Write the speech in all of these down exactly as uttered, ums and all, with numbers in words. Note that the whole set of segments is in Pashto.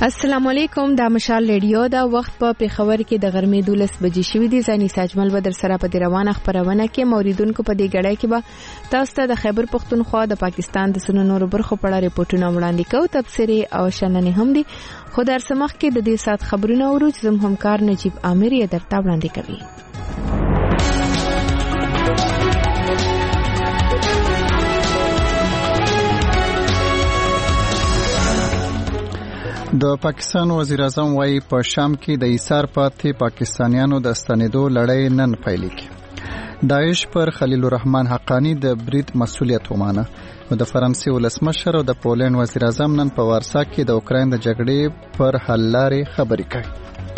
السلام علیکم. دا مشال ریډیو دا وخت په پیښور کې د غرمې دولس بجې شوې دي. ځاني ساجمل به در سره په روانه خبرونه کې موریدونکو په دې غړای کې به تاسو ته د خیبر پختونخوا د پاکستان د سونو نور برخو په اړه ریپورتونه وړاندې کوو. تبصره او شننې هم دي. خو در سمخ کې د دې سات خبرونه ورو چې زم همکار نجیب عامر یې درته وړاندې کوي. د پاکستان وزیر اعظم وايي په شام کې د ایثار پاتې پاکستانیانو د ستنېدو لړۍ نن پیلېږي. داعش پر خلیل الرحمن حقانی د برید مسؤلیت ومانه. د فرانسې ولسمشر او د پولند وزیر اعظم نن په وارسا کې د اوکراین د جګړې پر حل لارې خبرې کوي.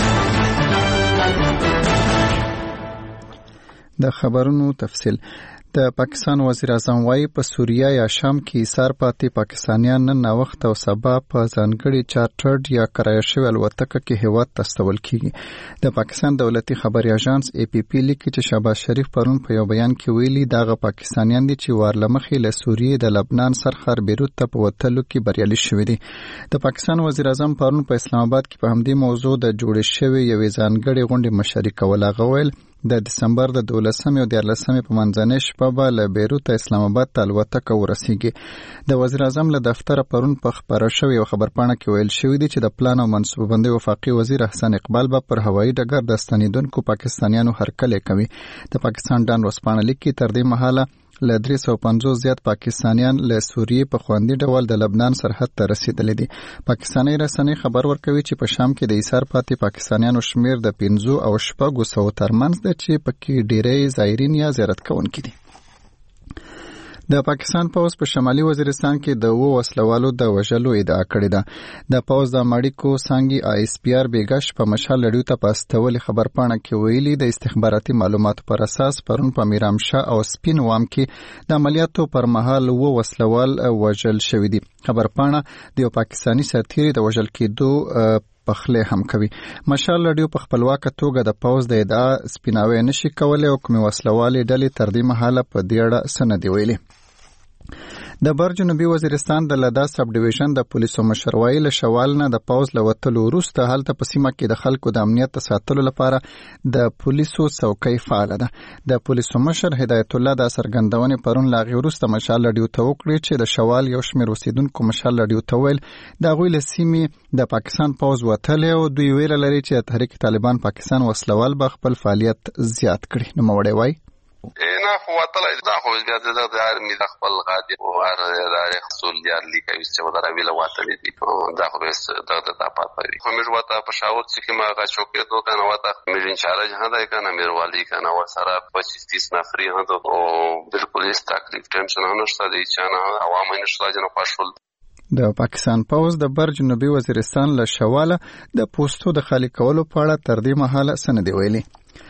د خبرونو تفصیل. د پاکستان وزیر اعظم وايي په سوریه یا شام کې ایثار پاتې پاکستانیان نن وخت او سبا په ځانګړي چارټرډ یا کرایه شوی الوتکه کې هیواد ته استول کیږي. د پاکستان دولتي خبري اژانس ای پی پی لیکي چې شهباز شریف پرون په یو بیان کې ویلي دغه پاکستانیان دي چې وارلمخې له سوریې د لبنان سرخر بیروت ته په وتلو کې بریالي شوي دي. د پاکستان وزیر اعظم پرون په اسلام آباد کې په همدې موضوع د جوړې شوی یوې ځانګړي غونډې مشري کول. هغه ویل د دسمبر د دولسمې او دیارلسمې په منځنۍ شپه به له بیروت اسلام آباد ته الوتکه ورسیږي. د وزیر اعظم له دفتره پرون په خبره شوې یو خبرپاڼه کې ویل شوی دی چې د پلان او منصوبه بندۍ وفاقي وزیر احسان اقبال به پر هوایي ډګر د ستنېدونکو پاکستانیانو هرکلی کوي. د پاکستان ډان ورځپاڼه لیکي تر دې مهاله له درې سوه پنځوس زیات پاکستانیان له سوریې په خوندي ډول د لبنان سرحد ته رسیدلي دي. پاکستاني رسنۍ خبر ورکوي چې په شام کې د ایثار پاتې پاکستانیانو شمیر د پنځو او شپږو سوو ترمنځ ده چې پکې ډېری زایرین یا زیارت کوونکي دي. د پاکستان پوز په شمالي وزیرستان کې د وو وسلوالو د وژلو ادعا کړې ده. د پوز د ماړیکو سانګي آی اس پی آر بیګش په مشال لړیو ته پاستول خبرپاڼه کې ویلي د استخباراتي معلوماتو پر اساس پرون په میرامشاه او سپین وام کې د عملیاتو پر مهال وو وسلوال وژل شوی دي. خبرپاڼه د یو پاکستاني سرتیري د وژل کېدو پخله هم کوي. مشال لړیو په خپلواکه توګه د پوز د ادعا سپیناوي نشي کولای او کومي وسلوالې ډلې تر دې مهاله په دې اړه سند ویلي. د بر جنوبي وزیرستان د لدا سب ډیویژن د پولیسو مشر ویل شوال نه د پاوز لوتلو وروسته هلته په سیمه کې د خلکو د امنیت ساتلو لپاره د پولیسو څوکۍ فعال ده. د پولیسو مشر هدایت الله د سرګندونې پرون لاغي وروسته مشال لډیو ته وکړي چې د شوال یو شمېر اوسیدونکو مشال لډیو ته ویل د غوی له سیمې د پاکستان پاوز وتلی او دوی ویل لري چې تحریک طالبان پاکستان وسلوال به خپل فعالیت زیات کړي. نو موړی وای نه خو وتلی دا خو بیا د ارمي د خپل غادي او هر ادارې خصول دیار لیکوي چې وداره ویله وتلی دي دا خو بس د د پاتې خو موږ وته په شاوت چې ما غا چوکې دوه کنه وته موږ انشاءالله جهاد کنه میروالی کنه و سره پچیس تیس نفری هند او بالکل هیڅ تکلیف ټینشن نه نشته دي چې نه عوامو نشته جن پښول. د پاکستان پوز د بر جنوبي وزیرستان له شواله د پوسټو د خالی کولو په اړه تر دې مهاله سند ویلي.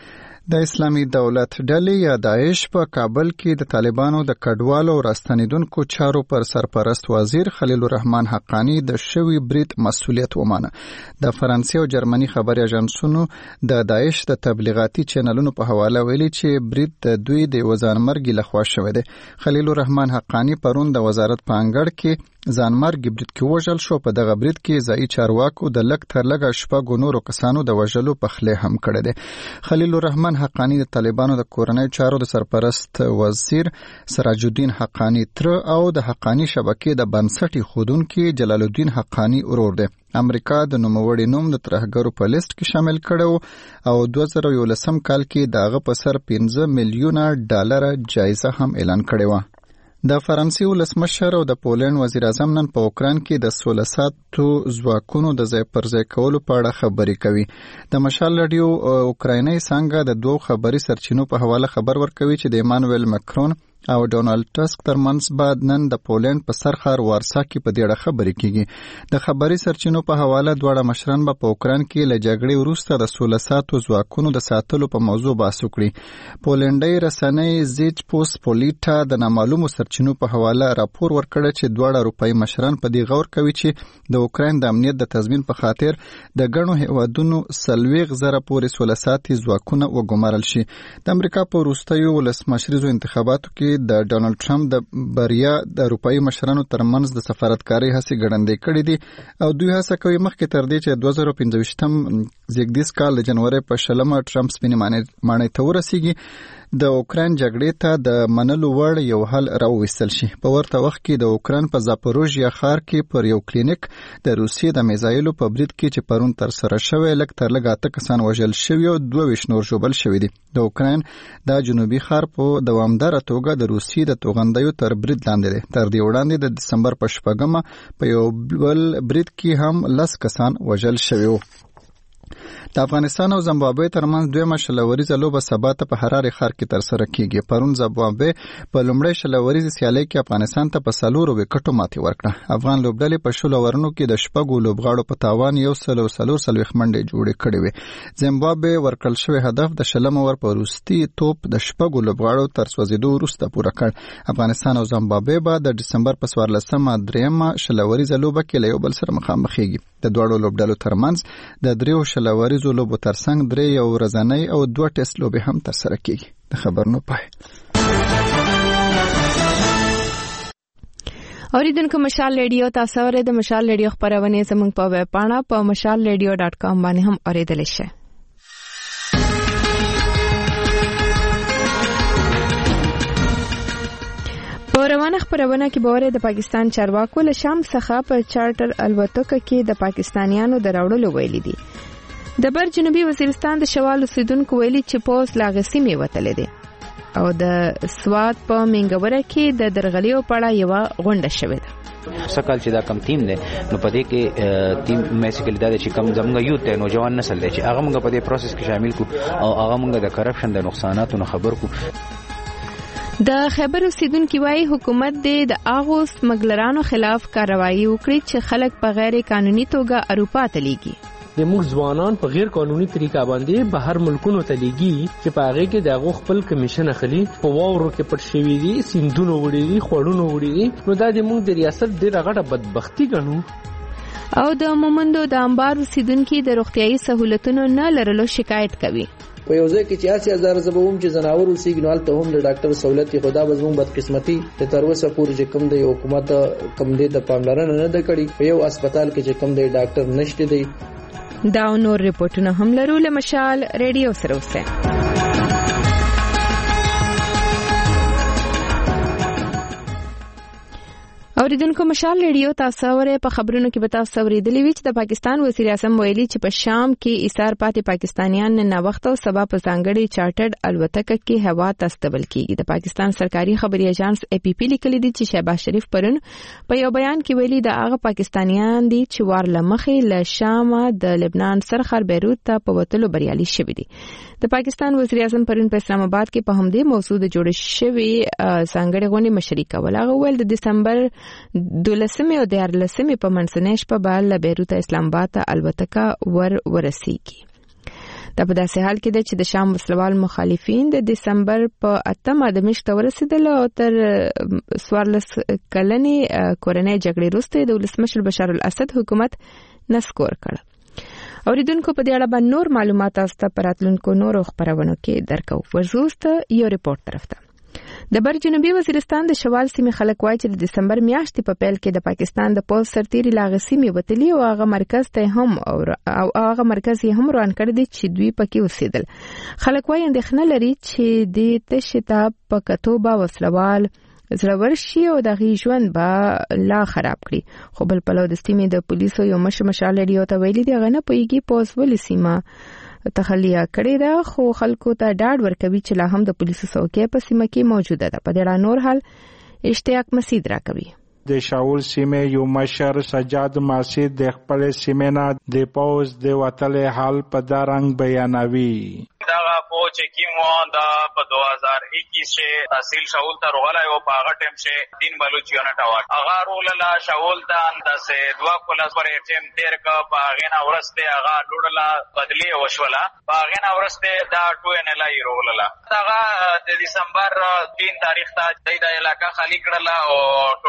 د اسلامي دولت ډلې یا داعش په کابل کې د طالبانو د کډوالو او راستنیدونکو چارو پر سرپرست وزیر خلیل الرحمن حقانی د شوی برید مسؤلیت ومانه. د فرانسې او جرمني خبري اژانسونو د داعش د تبلیغاتي چینلونو په حواله ویلي چې برید د دوی د وزارمرګي لخوا شوی دی. خلیل الرحمن حقانی پرون د وزارت په انګړ کې ځانمرګ برید کې وژل شو. په دغه برید کې ځایي چارواکو د لږ تر لږه شپږو نورو کسانو د وژلو پخلی هم کړی دی. خلیل الرحمن حقانی د طالبانو د کورنۍ چارو د سرپرست وزیر سراج الدین حقانی تر او د حقانی شبکې د بنسټ ایښودونکي جلال الدین حقانی ورور دی. امریکا د نوموړي نوم د ترهګرو په لیست کې شامل کړو او دوه زره یولسم کال کې دغه په سر پنځه میلیونه ډالر جایزه هم اعلان کړې و. د فرانسې ولسمشر او د پولند وزیر اعظم نن په اوکراین کې د سوله ساتو ځواکونو د ځای پر ځای کولو په اړه خبرې کوي. د مشال لډیو اوکرایني څنګه د دوه خبري سرچینو په حواله خبر ورکوي چې د ایمانوئل مکرون او ډونالد ټسک ترمنځ بعد نن د پولند په سرخار وارسا کې په دې اړه خبرې کیږي. د خبري سرچینو په حواله دواړه مشران به په اوکراین کې له جګړې وروسته د سوله ساتو ځواکونو د ساتلو په موضوع بحث وکړي. پولندي رسنۍ زیچ پوس پولیټا د نامعلومو سرچینو په حواله راپور ورکړ چې دواړه اروپایي مشران په دې غور کوي چې د اوکراین د امنیت د تضمین په خاطر د ګڼو هیوادونو سلويغ زره پورې سوله ساتي ځواکونه وګمارل شي. د امریکا په وروستیو ولسمشریزو انتخاباتو کې چې د ډونالد ټرمپ د بریا د اروپאי مشرانو ترمنځ د سفارتکاري هڅې ګړندې کړې دي او دوی هڅه کوي مخکې تر دې چې دوه زره پنځه ویشتم زیږدیز کال د جنوري په شلمه ټرمپ سپینې ماڼۍ ته ورسیږي د اوکران جګړې ته د منلو وړ یو حل راوویستل شي. په ورته وخت کې د اوکران په زاپوروژیا ښار کې پر یو کلینیک د روسیې د میزایلو په برید کې چې پرون تر سره شوی لږ تر لږه اته کسان وژل شوي او دوه ویشت نور ژوبل شوي دي. د اوکران دا جنوبي ښار په دوامداره توګه د روسیې د توغندیو تر برید لاندې دی. تر دې وړاندې د دسمبر په شپږمه په یو بل برید کې هم لس کسان وژل شوي وو. د افغانستان او زیمبابوې ترمنځ دویمه شلوریزه لوبه سبا ته په حرارې ښار کې ترسره کیږي. پرون زیمبابوې په لومړۍ شلوریزې سیالۍ کې افغانستان ته په څلورو وکټو ماتې ورکړه. افغان لوبډلې په شلو اورونو کې د شپږو لوبغاړو په تاوان یو سل او څلور څلوېښت منډې جوړې کړې وې. زیمبابوې ورکړل شوی هدف د شلم اوور په وروستي توپ د شپږو لوبغاړو تر سوځېدو وروسته پوره کړ. افغانستان او زیمبابوې به د ډسمبر په څوارلسمه درېیمه شلوریزه لوبه کې له یو بل سره مخامخېږي. د دواړو لوبډلو ترمنځ د دریو شلوریزو لوبو ترڅنګ درې یو ورځنۍ او دوه ټیسټ لوبې هم ترسره کیږي. د خبرونو پای. اوریدونکو مشال ریډیو تاسو ورته د مشال ریډیو خبرونه زموږ په ویب پاڼه په مشال ریډیو ډاټ کام باندې هم اوریدل شي. روانه خبرونه کې باور د پاکستان چارواکو له شام څخه په چارټر الوتکه کې د پاکستانیانو د راوړلو ویلي دي. د بر جنوبي وزیرستان د شوال اوسیدونکو ویلي چې پوس لاغسي می وتلې دي او د سواد په منګوره کې د درغلیو پړه یو غونډه شوې ده. سکل چې دا کم ټیم دی نو په دې کې ټیم میسیکل دا چې کم زموږ یوت دی نوجوان نسل دی چې هغه موږ په دې پروسس کې شامل کو او هغه موږ د کرپشن د نقصاناتو خبر کو. د خیبر اوسیدونکو وايي حکومت د اغو سمګلرانو خلاف کاروایی وکړي چې خلک په غیر قانوني توګه اروپا ته لیږي. د موږ ځوانان په غیر قانوني طریقه باندې بهر ملکونو ته لیږي چې په هغه کې د اغو خپل کمیشن اخلي په واورو کې پټ شوی دي سیندونو وړي دي خوړونو وړي دي. نو دا د موږ د ریاست ډېره غټه بدبختی ګڼو. او د مومندو د انبار اوسیدونکو د روغتيایي سہولتونو نه لرلو شکایت کوي. په یو ځای کې چې اسی هزار زبوم چې زناور اوسېګنوال ته هم د ډاکټر سہولت خدا بزمون بدقسمتي د تر اوسه پورې چې کوم د حکومت کم دی د پاملرنه نه د کړي. په یو هسپتال کې چې کوم دی ډاکټر نشته دی. دا نور ریپورتونه هم لرو له مشال ریډیو سره اوسه. اوریدونکو مشال ریډیو تاسو ورته په خبرونو کې به تاسو اوریدلې وی چې د پاکستان وزیر اعظم ویلي چې په شام کې ایثار پاتې پاکستانیان نه وخت او سبا په ځانګړي چارټرډ الوتکه کې هوا ته استقبال کیږي. د پاکستان سرکاري خبري ایجنس اے پی پی لیکلي دي چې شهباز شریف پرون په یو بیان کې ویلي د هغه پاکستانیان دي چې وار لمخې له شام د لبنان سرخر بیروت ته په وتلو بریالي شوي دي. د پاکستان وزیر اعظم پرون په اسلام آباد کې په همدې موضوع د جوړ شوی ځانګړي غونډې مشري کوله. هغه ویل د دسمبر دولسمه او دیارلسمه په منځنۍ شپه به له بیروت اسلام آباد ته الوتکه ور ورسیږي. دا په داسې حال کې ده چې د شام وسلوال مخالفین د دسمبر په اتمه د مشت ورسېدل او تر څوارلس کلنې کورنۍ جګړې وروسته د ولسمشر بشار الاسد حکومت نسکور کړ. اوریدونکو په دې اړه باندې نور معلومات تاسو ته پراتلونکو نورو خبرونو کې درکو. ورزوسته یو ریپورت طرف ته د بر جنوبي وزیرستان د شوال سیمې خلک وایي چې د دسمبر میاشتې په پیل کې د پاکستان د پوز سرتیري لاغه سیمې وتلي او هغه مرکز ته هم او هغه مرکز یې هم روان کړی دی چې دوی پکې اوسېدل. خلک وایي اندېښنه لري چې د تشتا په کتوبه وسلوال زړور شي او د غي ژوند به لا خراب کړي. خو بل پلو د سیمې د پولیسو یو مشر مشال ریډیو ته ویلي دی غنه پویږي پوز ولې سیمه تخلیه کړی دا خو خلکو ته ډاډ ورکوي چې لا هم د پولیسو څوکۍ په سیمه کې موجوده ده. په دې اړه نور حال اشتیاق مسعود راکوي. د شاول سیمې یو مشر سجاد ماسید د خپل سیمې نه د پوز د وتلې حال په دارنګ بیانوي. دغه پوچ کیمو دا په دو هزار اکیس کې تحصیل شاول ته روغلا یو په هغه ټیم کې تین بلوچیونه ټاوه هغه روغلا شاول ته انداسه دوا پولیس پر ټیم تیر کا په هغه نه ورسته هغه لوړلا بدلی وشولا په هغه نه ورسته دا ټو ان ال ای روغلا هغه د دسمبر تین تاریخ ته د علاقہ خالی کړل او ټوټل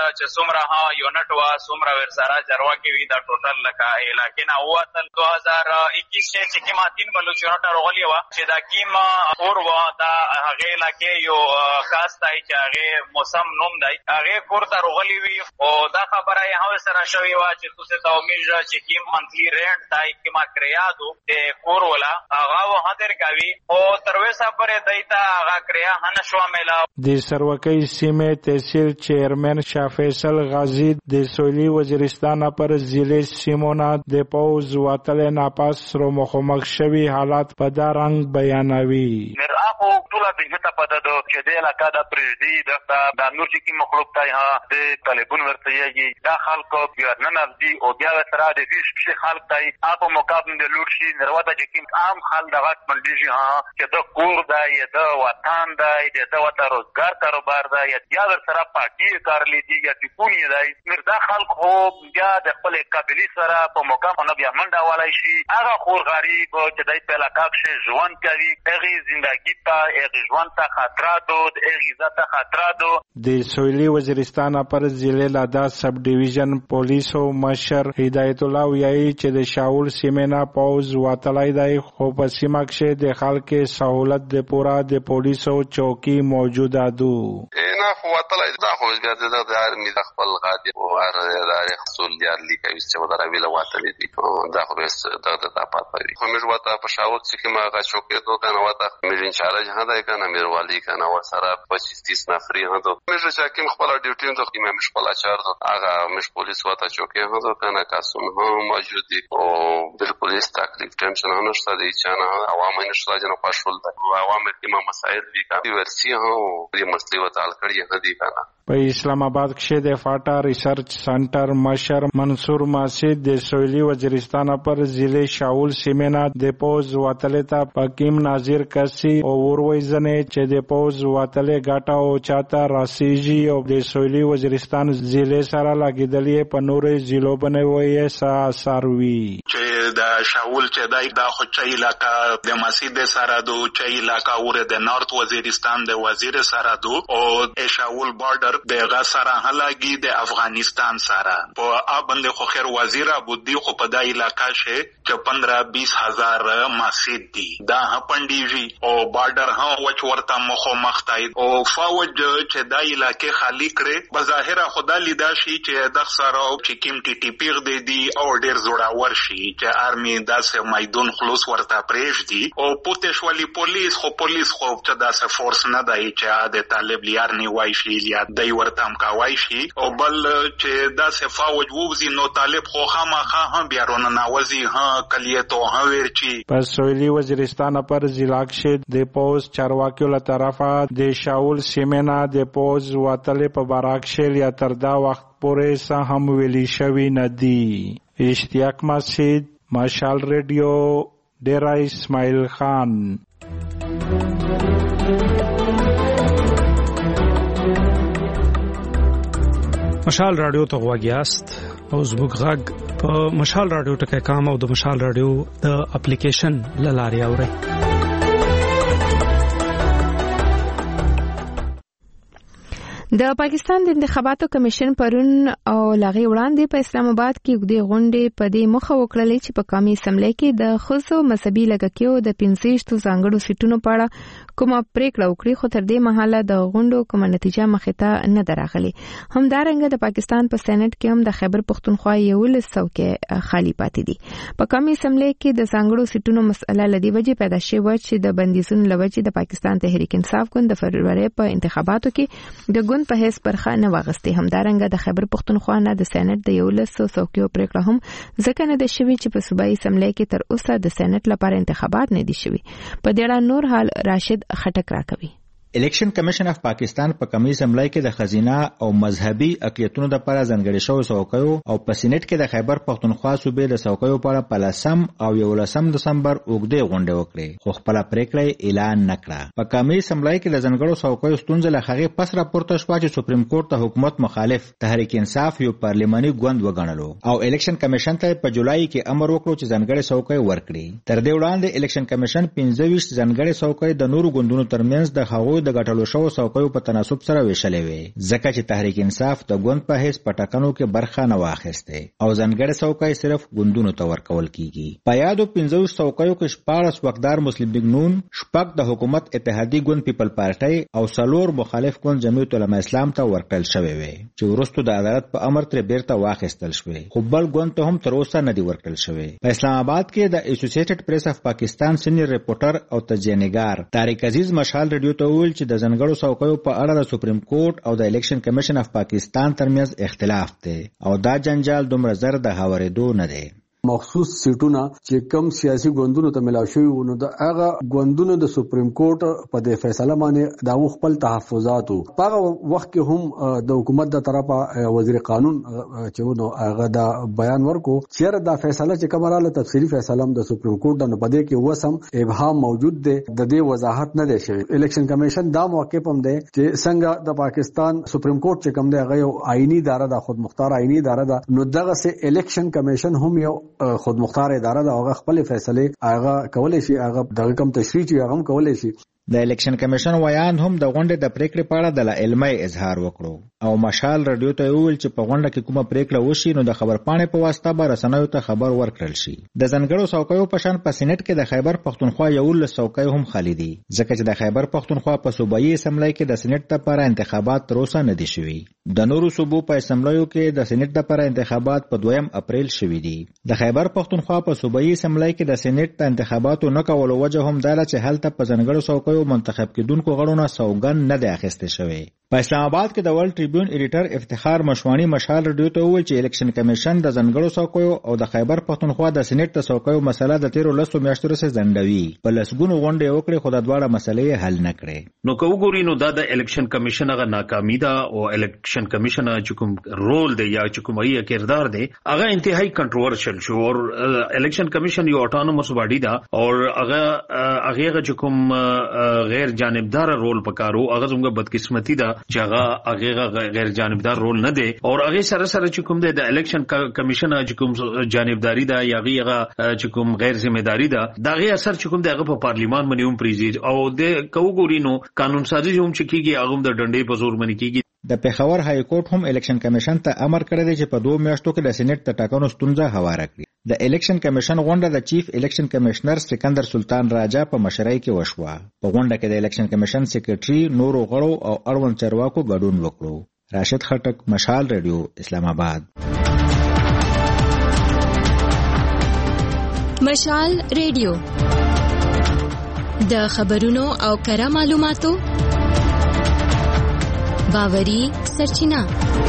چې څومره ها یونټ وا څومره ورسره جرواکي وی دا ټوټل لکه علاقې نه ووتل دو هزار اکیس چې کیما تین بلوچ یونټ راغلی و چې دا کیما اور وا دا هغه علاقې یو خاص دی چې هغه موسم نوم دی هغه کور ته راغلی وی او دا خبره یې هم سره شوی و چې تاسو ته امید چې کیم منثلی رینټ دی کیما کریادو د کور ولا هغه وهدر کوي او ترویسا پرې دایته هغه کریا هنه شو ملا د سروکۍ سیمه تحصیل چیرمن شاه فیصل غازی د سویلی وزیرستان پر ضلع سیمونه د پوز وتل ناپاس رو مخمخ شوی حالات په دا رنگ بیانوي مرآخو ټول د هته پد د چې د علاقې د پرېږدي د د نور چې مخلوق ته ها د طالبون ورته یي دا خلکو بیا نه نفدي او بیا سره د دې شي خلک ته اپ مقابل د لور شي نروته چې عام خلک د غټ منډي ها چې د کور دی د وطن دی د وطن روزګار کاروبار دی یا د سره پارټي کار لیدي یا د کونی دی مردا خلک خو بیا د خپل قابلیت سره په مقام نه بیا منډه والای شي هغه خور غریب چې دای په علاقې کې ژوند کوي هغه ژوندۍ ته هغه ژوند ته خطرات او هغه ذات خطرات د سویلی وزیرستان پر ضلع لادا سب ډیویژن پولیس او مشر هدایت الله ویایي چې د شاول سیمنا پوز واتلای دی خو په سیمه کې د خلکو سہولت د پورا د پولیس او چوکي موجوده دو نه خو واتلای دا خو بیا د ارمی د خپل غادي او هر ادارې خصول یار لیکي چې ودار ویله واتلې دي دا خو بس د د تاپات پوي خو موږ وتا په شاوت چې ما غا چوکې دوه کنه وتا موږ ان شاء الله جهان دای کنه مېر والی کنه و سره پچیس تیس نفرې هدو موږ چې کوم خپل ډیوټي ته کوم مش خپل اچار ته هغه مش پولیس وتا چوکې هدو کنه کاسون هم موجود دي او د پولیس تکلیف ټینشن نه شته دي چې نه عوام نشته جن خوشول دي عوام کې مسائل دي کوي ورسي هو دې مسلې وتعال کړی هدي کنه په اسلام آباد کې د فاټا ریسرچ سنټر مشر منصور ماسید د سویلی وزیرستان پر ضلع شاول سیمنا د پوز واتلتا پکیم ناظر کسی او وروي زنه چې د پوز واتلې غاټا او چاته راسیجی او د سویلی وزیرستان ضلع سره لګیدلې په نورې ضلعو بنوي سا ساروي چې د شاول چې دای د خوچي علاقې د مسجد سره دو چې علاقې ور د نارت وزیرستان د وزیر سره دو او شاول بارډر د غسره هلاګي د افغانستان سره په ابند خو خیر وزیر ابودی خو په دای علاقې شه چې پندرہ بیس هزار مسجد دي دا پندیږي او بارډر ها وچ ورته مخو مختای او فوج چې دای علاقې خالی کړي بظاهر خدا لیدا شي چې د سره او چې کیم ټي ټي پیغ دی دي او ډیر زوړ ورشي چې ارمي داسه میدان خلاص ورته پرېږ دي او پوتش ولی پولیس خو پولیس خو چې داسه فورس نه دی چې د طالب لیار نه وای شي یا د ورتم کاوای شي او بل چې دا صفاوج ووزي نو طالب خو خامخا هم بیا رونه ناوزي ها کلیتو ها ورچی په سویلی وزیرستان پر ضلع کې د پوز چارواکیو له طرفه د شاول سیمنا د پوز واتلې په باراکشل یا تر دا وخت پورې سه هم ویلي شوی ندی اشتیاق مسجد مشال ریډیو ډیرا اسماعیل خان مشال رادیو ته غواګیاست او زموږ غږ په مشال رادیو ټکي کام او د مشال رادیو د اپلیکیشن لاري اوري د پاکستان د انتخاباتو کمیشن پرون او لغې وړاندې په اسلام آباد کې د غونډې په دې مخه وکړلې چې په قومي اسمبلی کې د خصوصي مذهبي لږکیو د پنځه ځانګړو سیټونو په اړه کومه پریکړه وکړي خو تر دې مهاله د غونډو کومه نتیجه مخې ته نه دراغلي همدارنګه د پاکستان په سېنات کې هم د خیبر پښتونخوا یو لس څوکۍ خالی پاتې دي په قومي اسمبلی کې د ځانګړو سیټونو مسله لدی وجې پیدا شوه چې د بندیزونو لوجې د پاکستان تحریک انصاف ګوند د فروری په انتخاباتو کې د ګوند په هیڅ برخه نه واغستې همدارنګه د خیبر پښتونخوا نه د سېنات د یو لس څوکیو پریکړه هم ځکه نه د شوی چې په صوبایي اسمبلی کې تر اوسه د سېنات لپاره انتخابات نه دي شوي په دې اړه نور حال راشد خټک راکوي الیکشن کمیشن اف پاکستان په قومي اسمبلی کې د خزینه او مذهبي اقلیتونو د لپاره ځانګړي شوی څوکیو او په سېنات کې د خیبر پښتونخوا صوبې د څوکیو په اړه په لسم او یولسم دسمبر اوږدې غونډې وکړې خو خپل پریکړه اعلان نکړه په قومي اسمبلی کې د ځانګړو څوکیو ستونزې له هغې پس راپورته شوه چې سپریم کورټ ته حکومت مخالف تحریک انصاف یو پارلماني ګوند وګڼلو او الیکشن کمیشن ته په جولای کې امر وکړو چې ځانګړي څوکۍ ورکړي تر دې وړاندې الیکشن کمیشن پنځه ویشت ځانګړي څوکۍ د نورو ګوندونو ترمنځ د هغوی څوکیو د غټلو شو څوکیو په تناسب سره ویشلې وي، ځکه چې تحریک انصاف د ګوند په هیڅ پټاکنو کې برخه نه واخیسته او ځانګړي څوکۍ صرف ګوندونو ته ورکول کیږي. په یادو پنځه څوکیو کې شپږ وقدار مسلم لیگ نون، شپږ د حکومت اتحادی ګوند پیپل پارټي او څلور مخالف ګوند جمعیت العلماء اسلام ته ورکړل شوی وي چې وروسته د عدالت په امر تر بیرته واخیستل شوی، خو بل ګوند ته هم تر اوسه نه دی ورکړل شوی. په اسلام آباد کې د اسوسییټډ پریس اف پاکستان سینیئر ریپورټر او تجزیه‌نګار طارق عزیز مشال ریډیو ته ویل چې د ځنګړو څوکیو په اړه د سپریم کورټ او د الیکشن کمیشن اف پاکستان ترمنځ اختلاف دی او دا جنجال دومره زر د هاورېدو نه دی. مخصوص سیټونه چې کم سیاسي ګوندونو ته ملاو شوی ونو د هغه ګوندونو د سپریم کورټ په د فیصله باندې دا خپل تحفظات او په وخت کې هم د حکومت د طرفه وزیر قانون چې ونو هغه دا بیان ورکو چې دا فیصله چې کومه تفصیلی فیصله هم د سپریم کورټ د نپدې کې وسم ابهام موجود دی، د دې وضاحت نه دی شوی. الیکشن کمیشن دا موقف هم دی چې څنګه د پاکستان سپریم کورټ چې کوم دی هغه یو آئینی اداره ده، خود مختار آئینی اداره ده، نو دغه سه الیکشن کمیشن هم یو خود مختار اداره ده، هغه خپل فیصله هغه کولای شي، هغه دغه کم تشریح چې هغه کولای شي. د الیکشن کمیشن ویان هم د غونډې د پریکړې په اړه د علمي اظهار وکړو او مشال رادیو ته ویل چې په غونډه کې کومه پریکړه وشي نو د خبرپاڼې په واسطه به رسنیو ته خبر ورکړل شي. د ځنګړو څوکیو په شان په سینټ کې د خیبر پښتونخوا یو لس څوکۍ هم خالي دي، ځکه چې د خیبر پښتونخوا په صوبایي اسمبلی کې د سینټ لپاره انتخابات تر اوسه نه دي شوي. د نورو صوبو په اسمبلیو کې د سینټ لپاره انتخابات په دویم اپریل شوي دي. د خیبر پښتونخوا په صوبایي اسمبلی کې د سینټ د انتخاباتو نه کولو وجه هم دا چې هلته په ځنګړو څوکیو منتخب کېدونکو غړو نه سوګند نه دی اخیستل شوی. په اسلام آباد کې د ورلد ټریبیون ایډیټر افتخار مشوانی مشال رادیو ته وویل چې الیکشن کمیشن د ځنګړو څوکیو او د خیبر پښتونخوا د سینټ د څوکیو مسله د تیرو لسو میاشتو راهیسې ځنډوي، په لسګونو غونډې وکړې خو د دواړه مسلې حل نه کړې. نو که وګورئ نو دا د الیکشن کمیشن هغه ناکامي ده او الیکشن کمیشن چې کوم رول دی یا چې کوم یې کردار دی هغه انتهایی کنټروورشل شو. او الیکشن کمیشن یو اټانومس باډي ده او هغه هغه چې کوم غیر جانبدار رول پکارو، هغه زموږ بدقسمتي ده چې هغه هغه غیر جانبدار رول نه دی او هغه سره سره چې کوم دی د الیکشن کمیشن چې کوم جانبداري ده یا هغه چې کوم غیر ذمہداري ده دا غي اثر چې کوم دی هغه په پارلیمان باندې هم پریزي او د کوګوري نو قانون سازي هم چې کیږي هغه د ډنډې په زور باندې کیږي. د پیښور های کورټ هم الیکشن کمیشن ته امر کړی دی چې په دوه میاشتو کې د سینټ د ټاکنو ستونزه هواره کړي. د الیکشن کمیشن غونډه د چیف الیکشن کمشنر سکندر سلطان راجا په مشرۍ کې وشوه. په غونډه کې د الیکشن کمیشن سیکریټري نورو غړو او اړوند چارواکو ګډون وکړو. راشد خټک، مشال ریډیو، اسلام آباد. مشال ریډیو د خبرونو او کره معلوماتو باوري سرچینه.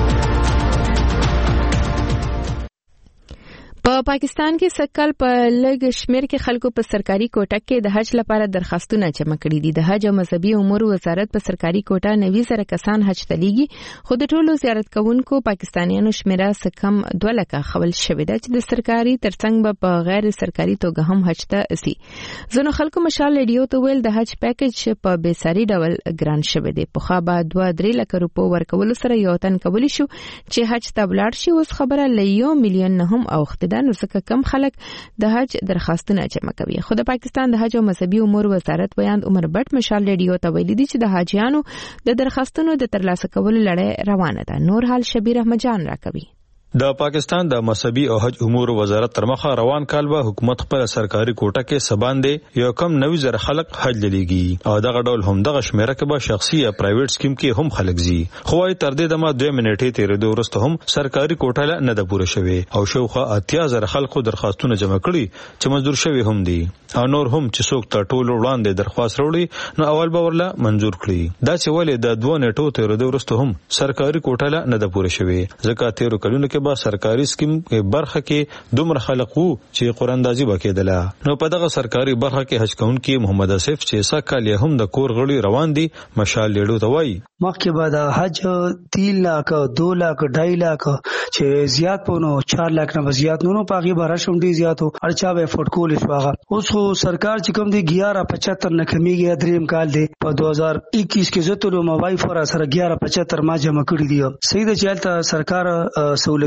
په پاکستان کې سکل په لږ شمیر کې خلکو په سرکاري کوټه کې د حج لپاره درخواستونه جمع کړي دي. د حج او مذهبي امور وزارت په سرکاري کوټه نوي زره کسان حج ته لیږي، خو د ټولو زیارت کوونکو پاکستانیانو شمیره سکم دوه لکه خول شوې ده چې د سرکاري ترڅنګ به په غیر سرکاري توګه هم حج ته ځي. ځینو خلکو مشال ریډیو ته ویل د حج پیکج په بې ساري ډول ګران شوی دی. پخوا به دوه درې لکه روپو ورکولو سره یو تن کولی شو چې حج ته ولاړ شي، اوس خبره له یو میلیون نه هم اوښتې ده، نو ځکه کم خلک د حج درخواستونه جمع کوي. خو د پاکستان د حج او مذهبي امور وزارت ویاند عمر بټ مشال ریډیو ته ویلي دي چې د حاجیانو د درخواستونو د ترلاسه کولو لړۍ روانه ده. نور حال شبیر احمد جان راکوي. د پاکستان د مذهبي او حج امور وزارت تر مخه روان کال به حکومت خپل سرکاري کوټه کې سباندې یو کم نوي زره خلک حج للیږي او دغه ډول هم دغه شمیره کې به شخصي یا پرایویټ سکیم کې هم خلک زی. خو وايي تر دې دمه دوه منټې تیرې دوه ورسته هم سرکاري کوټه نه ده پوره شوی او شوخه اتیا زره خلکو درخواستونه جمع کړي چې منظور شوی هم دي او نور هم چې څوک تر ټولو وړاندې درخواست وروړي نو اول به ورله منظور کړي. دا چې ولې د دوه نیټو تیرې دوه ورسته هم سرکاري کوټه نه ده پوره شوی، ځکه تیرو کلونو کې به سرکاري سکیم برخه کې دومره خلک وو چې قراندازي وکیدله. نو په دغه سرکاري برخه کې حج کوونکي محمد اسف چې سکه هم د کور غړي روان دي مشال لیډو ته وایي مخکې به د حج تین لاک دو لاک ډای لاک چې زیات پونو چار لاک نه زیات نو په هغه بار شوم دي زیاتو ارچا به فوټ کول شوغه. اوس خو سرکار چې کوم دی گیارہ پچہتر نه کمیږي دریم کال دی په دو هزار اکیس کې زتلو موبایل فور سره گیارہ پچہتر ما جمع کړی دی. صحیح د چلته سرکار سہولت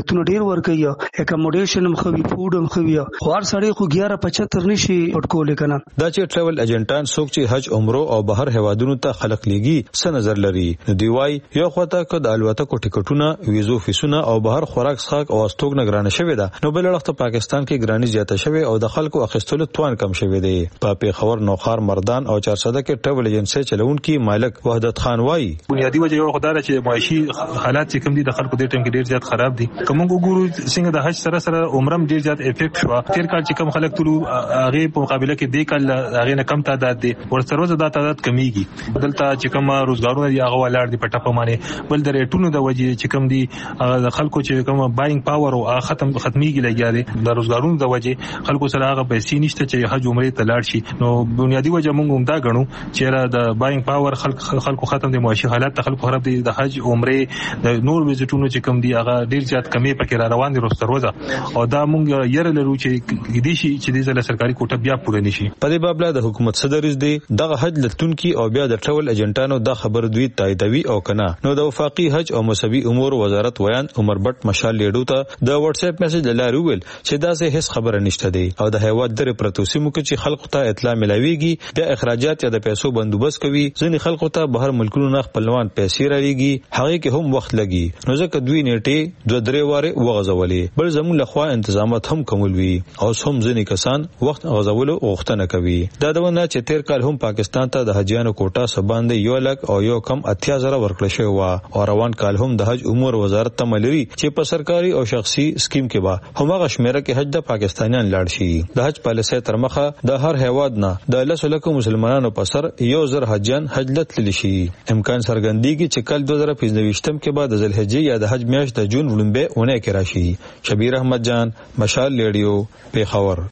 سہولتونه ډیر ورکړي، اکاموډیشن هم خوي، فود هم خوي، خو هر سړی خو ګیاره پچهتر نشي پټکول کنه. دا چې ټریول ایجنټان څوک چې حج عمره او بهر هوادونو ته خلق لګي څه نظر لري، نو دی وايي یو خواته کد الوتکو ټیکټونه، ویزو فیسونه او بهر خوراک څښاک او استوګ نه ګرانه شوې ده، نو بل وخت پاکستان کې ګرانی زیاته شوې او د خلکو اخیستلو توان کم شوې دی. په پیښور، نوخار، مردان او چارسده کې ټریول ایجنسی چلونکي مالک وحدت خان وايي بنیادی وجه یو خدای چې معاشي حالات چې کم دي د خلکو د ټیم کې ډیر زیات خراب دي. کوم وګورو څنګه د حج سره سره عمرم ډیر زیات افیکټ شو. تیر کال چې کم خلک تلو هغه په مقابله کې د کال هغه نه کم تعداد دي، ورسره زدا تعداد کمیږي. دلته چې کم روزګارونه دی هغه ولاړ دي په ټاپه باندې، بل د ریټونو د وجه چې کم دي د خلکو چې کوم باینګ پاور او ختم ختميږي لګیا دي، د روزګارونو د وجه خلکو سره هغه پیسې نشته چې حج عمره ته لاړ شي. نو بنیادی وجه موږ هم دا غنو چې د باینګ پاور خلک خلکو ختم دي، معاشي حالات خلکو خراب دي، د حج عمره د نور وزټونو چې کم دي هغه ډیر زیات کمی پکې را روان دي روز تر ورځ، او دا موږ یره لرو چې دې شي چې د زله سرکاري کوټه بیا پوره نشي. په دې باب له حکومت صدرز دي دغه حج لټونکي او بیا د ټریول ایجنټانو د خبر دوی تاییدوي او کنه. نو د وفاقي حج او مذهبي امور وزارت ویان عمر بټ مشال لیډو ته د واتس اپ میسج لاره ویل چې دا څه هیڅ خبره نشته دی او د هیواد در پروتوسی مو کې چې خلکو ته اطلاع ملاويږي بیا اخراجات یا د پیسو بندوبست کوي. ځینې خلکو ته بهر ملکونو نه خپلوان پیسې راړيږي، هغه کې هم وخت لګي، نو ځکه دوی نیټه دوه درې واره وغځولې. بل زموږ لخوا تنظیمات هم کومول وی او هم ځینې کسان وخت غځولو غوښتنه کوي. دا دونه چې تیر کال هم پاکستان ته د حجیانو کوټه سباندې یو لک او یو کم اتیا زره ورکړل شوی و، او روان کال هم د حج امور وزارت ته ملري چې په سرکاري او شخصي سکیم کې به همغه شمیره کې حج د پاکستانیان لاړ شي. د حج پالیسي تر مخه د هر هیواد نه د لس لکو مسلمانانو په سر یو زر حجیان حج لتل شي. امکان څرګندېږي چې کال دوه زره پنځه کې بعد د ذوالحجې یا د حج میاشت د جون وړاندې ونه کې راشي. شبیر احمد جان، مشال ریډیو، پیښور.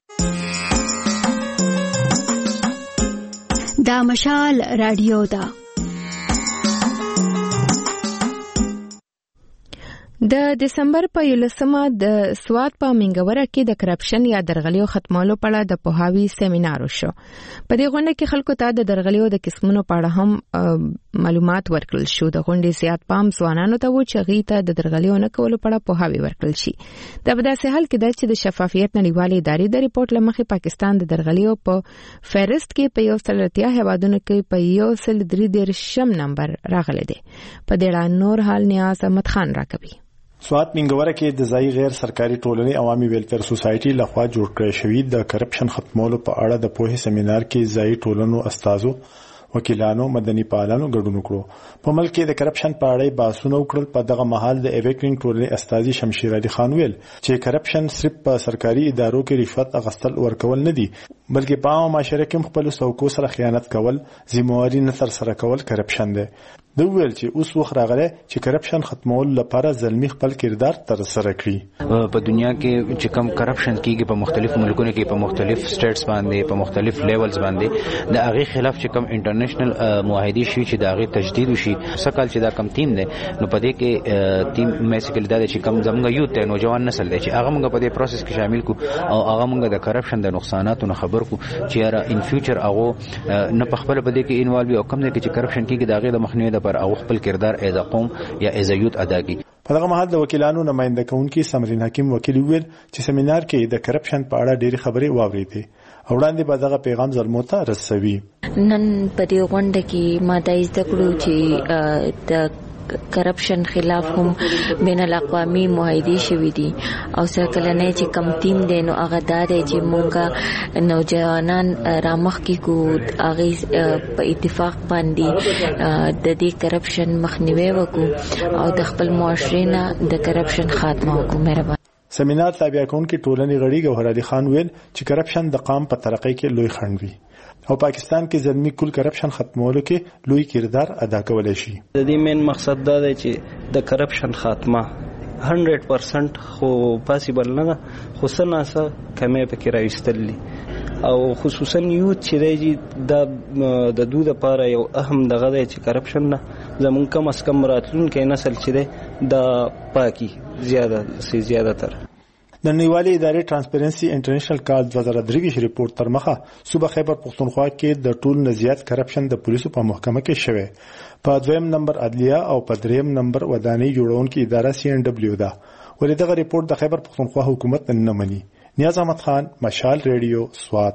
دا مشال رادیو دا د دسمبر په یولسمه د سواد په منګوره کې د کرپشن یا درغلیو ختمولو په اړه د پوهاوی سیمینار وشو. په دې غونډه کې خلکو ته د درغلیو د قسمونو په اړه هم معلومات ورکړل شو. د غونډې زیات پام ځوانانو ته و چې هغوی ته د درغلیو نه کولو په اړه پوهاوی ورکړل شي. دا په داسې حال کې ده چې د شفافیت نړیوالې ادارې د ریپورت له مخې پاکستان د درغلیو په فهرست کې په یو سل اتیا هیوادونو کې په یو سل درې دېرشم نمبر راغلی دی. په دې اړه نور حال نیاز احمد خان راکوي. سوات منګوره کې د ځای غیر سرکاري ټولنې عوامي ویلفیر سوسایټي لخوا جوړ کړی شوی د کرپشن ختمولو په اړه د پوهې سیمینار کې ځای ټولنو استادو، وکیلانو، مدني فعالانو ګډون وکړو. په ملک کې د کرپشن په اړه بحثونه وکړل. په دغه مهال د ایویکرینګ ټولنې استاذي شمشیر علي خان ویل چې کرپشن صرف په سرکاري ادارو کې رشوت اخیستل ورکول نه دي، بلکې په عامه معاشره کې خپل څوکو سره خیانت کول، ذمہواری نه تر سره کول کرپشن دی. د ویل چې اوس وخت راغلی چې کرپشن ختمول لپاره ځلمي خپل کردار تر سره کړي. په دنیا کې چې کم کرپشن کیږي په مختلفو ملکونو کې، په مختلف سټیټس باندې، په مختلف لیولز باندې، د هغه خلاف چې کم انټرنیشنل معاهدې شي چې د هغه تجدید وشي. سکهال چې دا کم تیم دی، نو په دې کې تیم میسیکل دا چې کم زموږ یوت ته نوجوان نسل دی چې هغه موږ په دې پروسس کې شامل کو او هغه موږ د کرپشن د نقصاناتو نه خبر کو چې را ان فیوچر هغه نه په خپل بده کې انوالو او کم نه کې چې کرپشن کیږي د هغه د مخنیوي لپاره او خپل کردار از قوم یا از یوت ادا کی. په دغه مهال د وکیلانو نماینده کونکي سمرین حکیم وکیل ویل چې سیمینار کې د کرپشن په اړه ډېری خبرې واورېدې او وړاندې به دغه پیغام زلمو ته رسوي. نن په دې غونډه کې ما د زده کړو چې د کرپشن خلاف هم بین الاقوامی معاهدې شوي دي او سرکلنې چې کم تیم دی نو هغه دا دی چې مونږه نوجوانان رامخ کې کو هغه په اتفاق باندې د دې کرپشن مخنیوي وکړو او د خپل معاشرې نه د کرپشن خاتمه وکړو. مهرباني. سیمینار تابع کونکي ټولنې غړي ګوهر علي خان ویل چې کرپشن د قام په ترقۍ کې لوی خنډ وي او پاکستان کې ځلمي کل کرپشن ختمولو کې لوی کردار ادا کولای شي. د دې مین مقصد دا دی چې د کرپشن خاتمه هنډرډ پرسنټ خو پاسیبل نه ده، خو څه ناسه کمې پکې راوستل او خصوصا یوت چې دی دا د دوی لپاره یو اهم دغه دی چې کرپشن نه زمونږ کم از کم راتلونکی نسل چې دی دا پاکي زیاده سي زیاده تر. د نړیوالې ادارې ترانسپیرنسي انټرنیشنل کال دوه زره درې ریپورت تر مخه صوبه خیبر پختونخوا کې د ټول نه زیات کرپشن د پولیسو په محکمه کې شوه. په دویم نمبر عدلیه او په دریم نمبر ودانۍ جوړونکو اداره سی ان ډبلیو ده. ولې دغه ریپورت د خیبر پختونخوا حکومت نه مني. نیاز احمد خان، مشال ریډیو، سوات.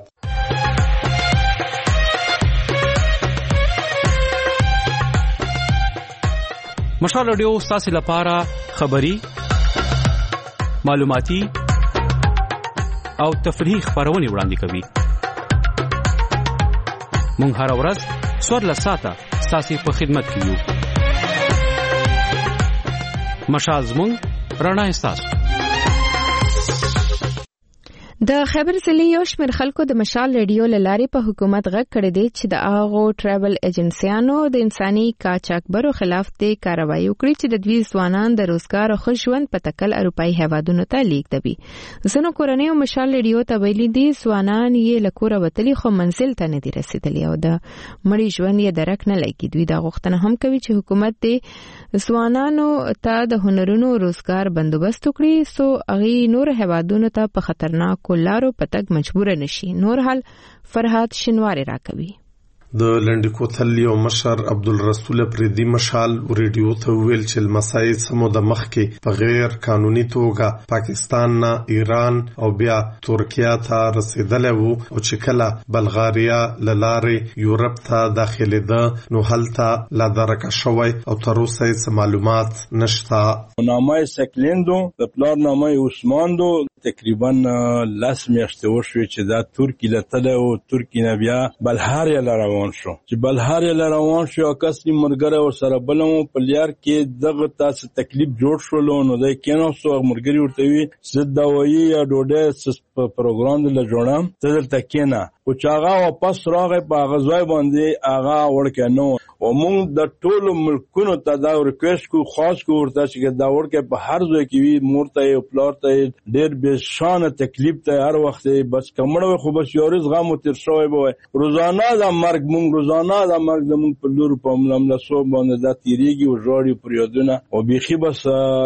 مشال ریډیو ستاسو لپاره خبری، معلوماتي او تفریحي خبرونه وړاندې کوي. مونږ هر ورځ څوارلس ساعته ستاسو په خدمت کې یو. مشال زموږ رڼا ستاسو. د خیبر ضلع یو شمېر خلکو د مشال ریډیو له لارې په حکومت غږ کړی دی چې د هغو ټریول ایجنسیانو د انساني قاچاقبرو خلاف د کاروایی وکړي چې د دوی ځوانان د روزګار او ښه ژوند په تکل اروپایي هیوادونو ته لیږدوي. ځینو کورنیو مشال ریډیو ته ویلي دي ځوانان یې له کوره وتلي خو منزل ته نه دي رسېدلي او د مړي ژوند یې درک نه لګي. دوی دا غوښتنه هم کوي چې حکومت د ځوانانو ته د هنرونو روزګار بندوبست وکړي څو هغوی نور هیوادونو ته په خطرناک لارو پتک مجبور نشي. نور حال فرحات شنواری راکوي. د لنډی کوتل یو مشر عبدالرسول پریدي مشال ریډیو ته ویل چې لمسای سمو د مخ کې په غیر قانوني توګه پاکستان نه ایران او بیا ترکیه ته رسیدلی وو او چې کله بلغاریا للارې یورپ ته داخلي ده نو هلته لا درکه شوی او تر اوسه هیڅ معلومات نشته. نامه سکلیندو د پلار نامه عثمان دو تقریبا لاس میاشتې وشوې چې دا ترکی لتله او ترکی نه بیا بلهاریا لروان شو چې بلهاریا لروان شو او کسي مرګره ور سره بلمو په لیار کې دغه تاسو تکلیف جوړ شول نو دا کینو سو مرګري ورته وی زد دوايي یا ډوډۍ په پروګرام د لجوړم تدل تکینا او چاغه واپس راغی په غزوای باندې اغا ورکه نو او موږ د ټولو ملکونو ته دا ریکوست کو خاص کو ورته چې دا ورکه په هر ځای کې وی مورته او پلارته ډېر به شان تکلیف ته هر وخت بس کمړو خو بس یورز غم تر شوی به روزانه دا مرګ موږ روزانه دا مرګ د موږ په لور په ملامله سو باندې دا تیریږي او جوړي پریودونه او بيخي بس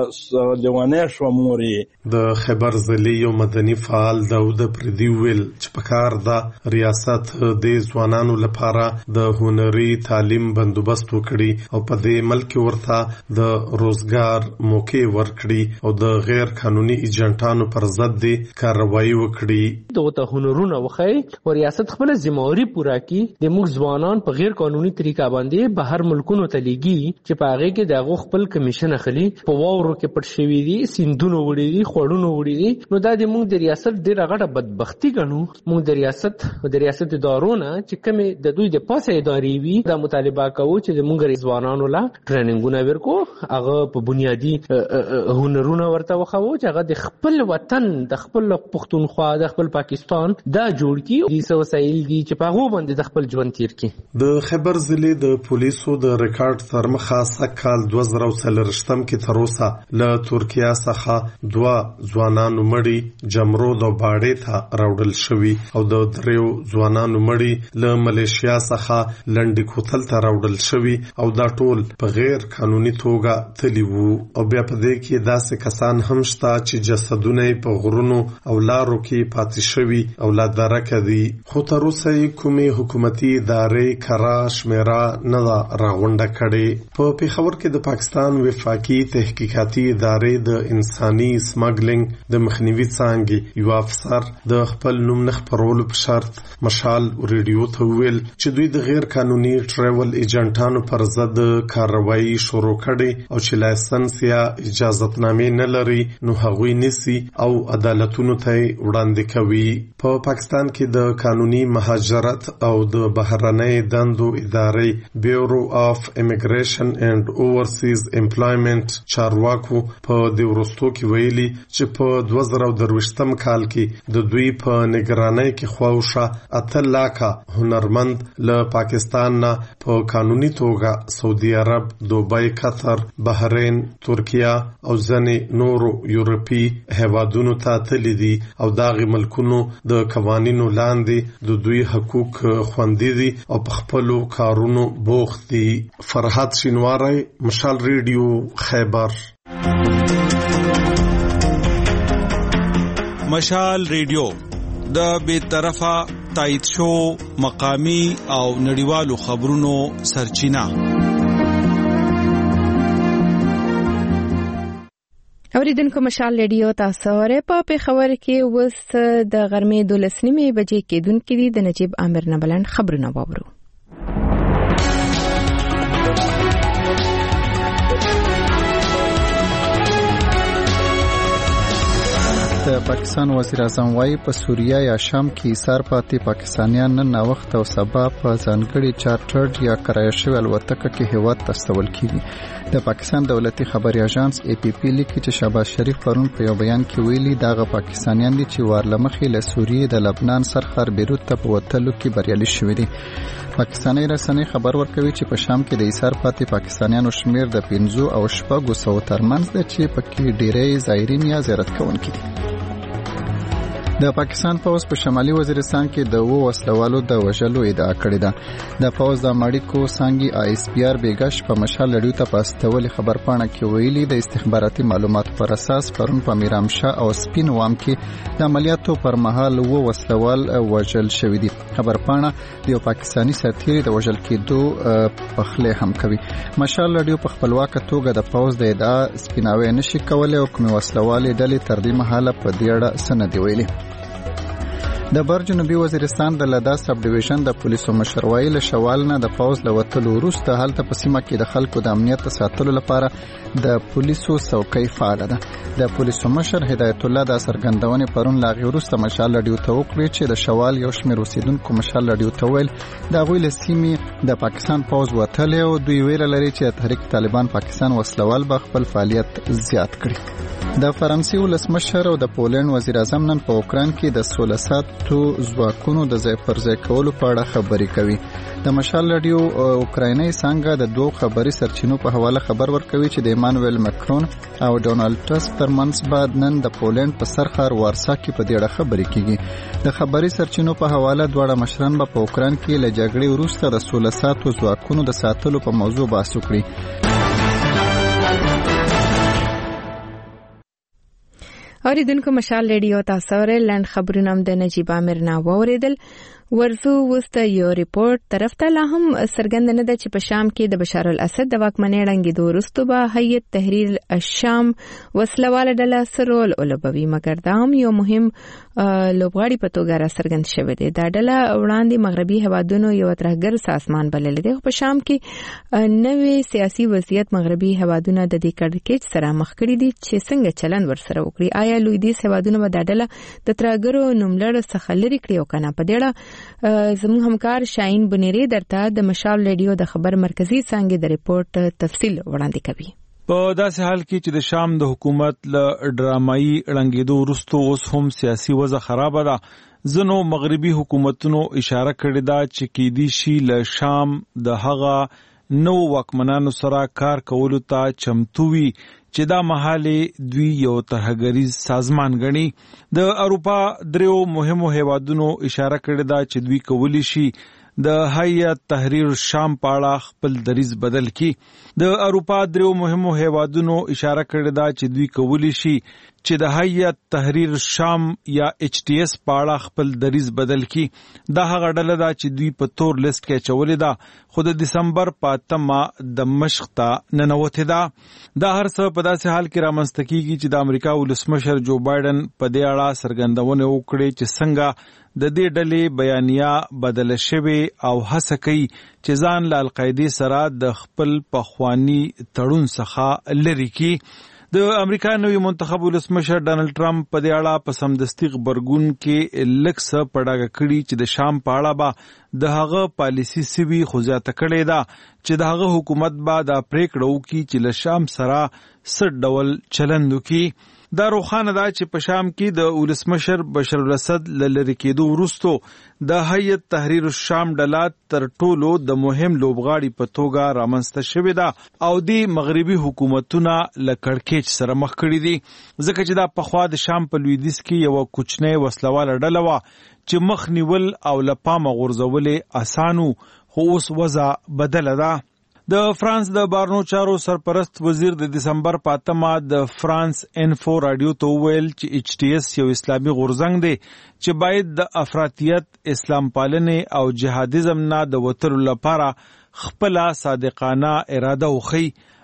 دیوانه شو موري. د خیبر ضلع یو مدني فعال داود پردي ویل چې په کار دا ریاست د ځوانانو لپاره د هنري تعلیم بندوبست وکړي او په دې ملک ورته د روزګار موقع ورکړي او د غیر قانوني ایجنټانو پر ضد د کاروایی وکړي. دغه هنرونه وخی او ریاست خپل ذمہواری پورا کړي د موږ ځوانان په غیر قانوني طریقه باندې بهر ملکونو ته لیږي چې په هغه کې دغه خپل کمیشن اخلي په واورو کې پټ شوی دي سیندونو وړي دي خوړونو وړي دي. نو دا د موږ د ریاست ډیره غټه بدبختی ګڼو. موږ د ریاست او د ریاست ادارونه چې کومه د دوی د پاسه ادارې وي دا مطالبه کوي چې د موږ ځوانانو لا ټریننګونه ورکو هغه په بنیادی هنرونه ورته وخو چې هغه د خپل وطن د خپل پښتونخوا د خپل پاکستان دا جوړ کی دي څه وسایل دي چې په هغه باندې د خپل ژوند تیر کی. د خیبر ضلع د پولیسو د ریکارډ تر مخه سکهال دوه زره څلورشتم کې تر اوسه له ترکیه څخه دوه ځوانانو مړي جمرود او باړې ته راوړل شوي او د دریو ځوانانو مړي له ملیشیا څخه لنډی کوتل ته راوړل شوي او دا ټول په غیر قانوني توګه تللی وو. او بیا په دې کې داسې کسان هم شته چې جسدونه په غرونو او لارو کې پاتې شوي او لا درکه دي خو تر اوسه کومې حکومتي ادارې کرا شمیره نه راغونډه کړې. په پیښور کې د پاکستان وفاقي تحقیقاتي ادارې د انساني سمګلینګ د مخنیوي څانګې یو افسر د خپل نوم نه خپرولو په شرط مشال ریډیو ته ویل چې دوی د غیر قانوني ټریول ایجنټانو پر ضد کاروایی شروع کړي او چې لایسنس یا اجازهتنامې نه لري نو هغوی نسی او عدالتونو ته وړاندې کوي. په پاکستان کې د قانوني مهاجرت او د بهرنۍ دندو ادارې بیورو اف امیګریشن اینڈ اوورسیز امپلایمنت چارواکو په د ورستو کې ویلي چې په دوه زره درویشتم کال کې د دوی په نگرانۍ کې خواوشه اته لاکه هنرمند له پاکستان نه په قانوني توګه سعودي عرب، دوبۍ، قطر، بحرین، ترکیه او ځینې نورو یورپي هیوادونو ته تللي دي او دغه ملکونو د قوانینو لاندې د دوی حقوق خوندي دي او په خپلو کارونو بوخت دي. فرحات شینواری، مشال ریډیو، خیبر. مشال ریډیو د بیطرفه تایید شو مقامی او نړیوالو خبرونو سرچینه. اوریدونکو مشال ریډیو تاسو اورئ په پیښور کې اوس د غرمې دولس نیمې بجې کېدونکې دي. د نجیب عامر نه بلند خبرونه واورو. د پاکستان وزیر اعظم وايي په سوریه یا شام کې ایثار پاتې پاکستانیان نن وخت او سبا په ځانګړي چارټرډ یا کرایه شوی الوتکه کې هیواد ته استول کیږي. د پاکستان دولتي خبري اژانس ای پی پی لیکي چې شهباز شریف پرون په یو بیان کې ویلي داغه پاکستانیان دي چې وارلمخې له سوریه د لبنان سرخر بیروت ته په وتلو کې بریالي شوي دي. پاکستاني رسنۍ خبر ورکوي چې په شام کې د ایثار پاتې پاکستانیانو شمیر د پنځه او شپږ سو ترمنځ دی چې پکې ډېری زایرین یا زیارت کوونکي دي. د پاکستان پوز په شمالي وزیرستان کې د وو وسلوالو د وژلو ادعا کړې ده. د پوز د ماړیکو سانګي آی اس پی آر بیګش په مشال لړیو ته پاستول خبرپاڼه کې ویلي د استخباراتي معلوماتو پر اساس پرون په میرامشاه او سپین وام کې د عملیاتو پر مهال وو وسلوال وژل شوی دي. خبرپاڼه د یو پاکستانی سرتیری د وژل کېدو پخله هم کوي. مشال لړیو په خپلواکه توګه د پوز د ادعا سپیناوي نشي کولای او کوم وسلوال ډلې تر دې مهاله په دې اړه سند ویلي. د بر جنوبي وزیرستان د لدا سب ډیویژن د پولیسو مشر ویل شوال نه د پوز لوتلو وروسته هلته په سیمه کې د خلکو د امنیت ساتلو لپاره د پولیسو څوکۍ فعال ده. د پولیسو مشر هدایت الله د سرګندونې پرون لاغي وروسته مشال لډیو ته وکړي چې د شوال یو شمېر اوسیدونکو مشال لډیو ته ویل د غوی له سیمې د پاکستان پوز وتلې او دوی ویل لري چې تحریک طالبان پاکستان وسلوال به خپل فعالیت زیات کړي. د فرانسې ولسمشر او د پولند وزیر اعظم نن په اوکران کې د سوله ساتو ځواکونو د ځای پر ځای کولو په اړه خبرې کوي. د مشال لډیو اوکرایني څنګه د دوه خبري سرچینو په حواله خبر ورکوي چې د ایمانوئل ماکرون او ډونالد ټرمپ ترمنځ بعد نن د پولند په سرخار وارسا کې په دې اړه خبرې کیږي. د خبري سرچینو په حواله دواړه مشران به په اوکران کې له جګړې وروسته د سوله ساتو ځواکونو د ساتلو په موضوع بحث وکړي. اوریدونکو مشال ریډیو تاسو اورئ. لاند خبرونه د نجیب عامر نه واوریدل. ورزو وسته یو ریپورت طرف ته لا هم سرګند نه ده چې په شام کې د بشار الاسد د واکمنۍ ړنګېدو وروسته به هیئت تحریر الشام وسلواله ډله څه رول ولوبوي، مګر دا هم یو مهم لوبغاړي په توګه را څرګند شوی دی. دا ډله وړاندې مغربي هیوادونو یو ترهګر سازمان بللی دی. په شام کې نوې سیاسي وضعیت مغربي هیوادونه د دې کړکېچ سره مخ کړي دي چې څنګه چلند ورسره وکړي. آیا لویدیځ هیوادونه به دا ډله د ترهګرو نوملړ څخه لرې کړي او که نه؟ په دې اړه زموږ همکار شاهین بنيري درته د مشال ریډیو د خبر مرکزی څنګه د ریپورت تفصیل وړاندې کوي. په داسې حال کې چې د شام د حکومت له ډرامایي ړنګېدو وروسته اوس هم سیاسي وضع خرابه ده. ځینو مغربي حکومتونو اشاره کړې ده چې کېدی شي له شام د هغه نو واکمنانو سره کار کولو ته چمتو وي چې دا مهاله دوی یو ترهګریز سازمان غني. د اروپا دریو مهمو هیوادونو اشاره کړې ده چې دوی کولی شي د هیئت تحریر شام په اړه خپل دریځ بدل کړي. د اروپا دریو مهمو هیوادونو اشاره کړې ده چې دوی کولی شي چې د هیئت تحریر شام یا ایچ ټی ایس په اړه خپل دریځ بدل کړي. دا هغه ډله ده چې دوی په تور لیست کې چولې ده، خو د دسمبر په اتمه دمشق ته ننوتې ده. دا هر څه په داسې حال کې رامنځته کیږي چې د امریکا ولسمشر جو بایدن په دې اړه څرګندونه وکړي چې څنګه د دې ډلې بیانیه بدل شوی او هڅه کوي چې ځان له القاعده سره د خپل پخوانی تړون څخه لري کی. د امریکا نوی منتخب ولسمشر ډانلډ ټرمپ په دې اړه په سمدستي خبرګون کې لکس پړاګه کړي چې د شام په اړه به د هغه پالیسی سوي خو ځاته کړي ده چې د هغه حکومت به د پریکړو کې چې له شام سره څه ډول چلند وکړي. دا روخانه ده چې په شام کې د ولسمشر بشار الاسد لری کېدو وروسته د هیئت تحریر الشام ډله تر ټولو د مهم لوبغاړي په توګه رامنځته شوې ده او د مغربي حکومتونه له کړکېچ سره مخ کړي دي، ځکه چې دا پخوا د شام په لویدیځ کې یو کوچنی وسلواله ډله وه چې مخ نیول او له پامه غورځولې اسانو، خو اوس وضع بدله ده. د فرانس د بارنو چارو سرپرست وزیر د دسمبر په اتمه د فرانس انفو رادیو ته وویل چې ایچ ټی ایس یو اسلامي غورځنګ دی چې باید د افراطیت، اسلام پالنې او جهادیزم نه د وتلو لپاره خپله صادقانه اراده وښیي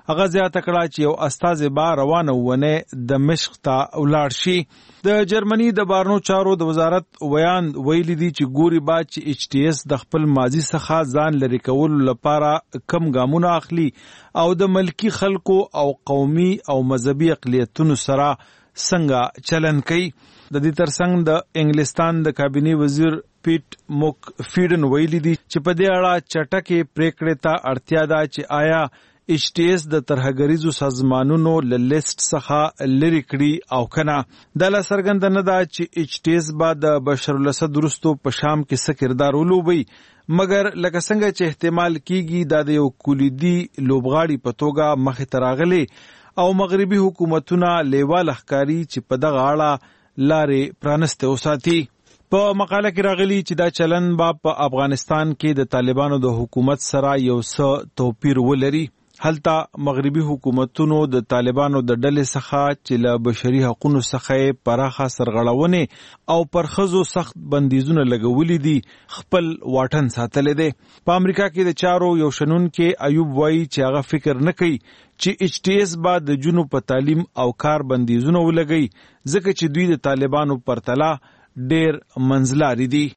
هغه زیاته کړه چې یو استازي با روانه ونه دمشق ته ولاړ شي. د جرمني د بارنو چارو د وزارت ویان ویلي دي چې ګوري با چې ایچ ټي اس د خپل ماضي څخه ځان لري کولو لپاره کم ګامونه اخلي او د ملکی خلکو او قومي او مذهبي اقلیتونو سره څنګه چلن کوي. د دې ترڅنګ د انګلستان د کابینه وزیر پیټ موک فیډن ویلي دي چې په دې اړه چټکه پریکړه ته اړتیا ده چې آیا ایچ ټي اس د ترهګریزو سازمانونو له لیست څخه لری کړي او کنه. د لا سرګند نه ده چې ایچ ټي اس بعد بشر الاسد وروسته په شام کې څه کردار ولوبي، مګر لکه څنګه چې احتمال کیږي دا د یو کلیدي لوبغاړي په توګه مخې ته راغلي او مغربي حکومتونه لیوال ښکاری چې په دغه اړه لارې پرانسته وساتي. په مقاله کې راغلي چې دا چلن با په افغانستان کې د طالبانو د حکومت سره یو څه توپیر ولري. هلته مغربي حکومتونو د طالبانو د ډلې څخه چې له بشري حقوقو څخه پراخه سرغړونې او پرخزو سخت بندیزونه لګولې دي خپل واټن ساتلې دي. په امریکا کې د چارو یو شنون کې ایوب وایي چې هغه فکر نه کوي چې ایچ ټي اس با د جنو په تعلیم او کار بندیزونه ولګي ځکه چې دوی د طالبانو پرتله ډېر منځلاري دي.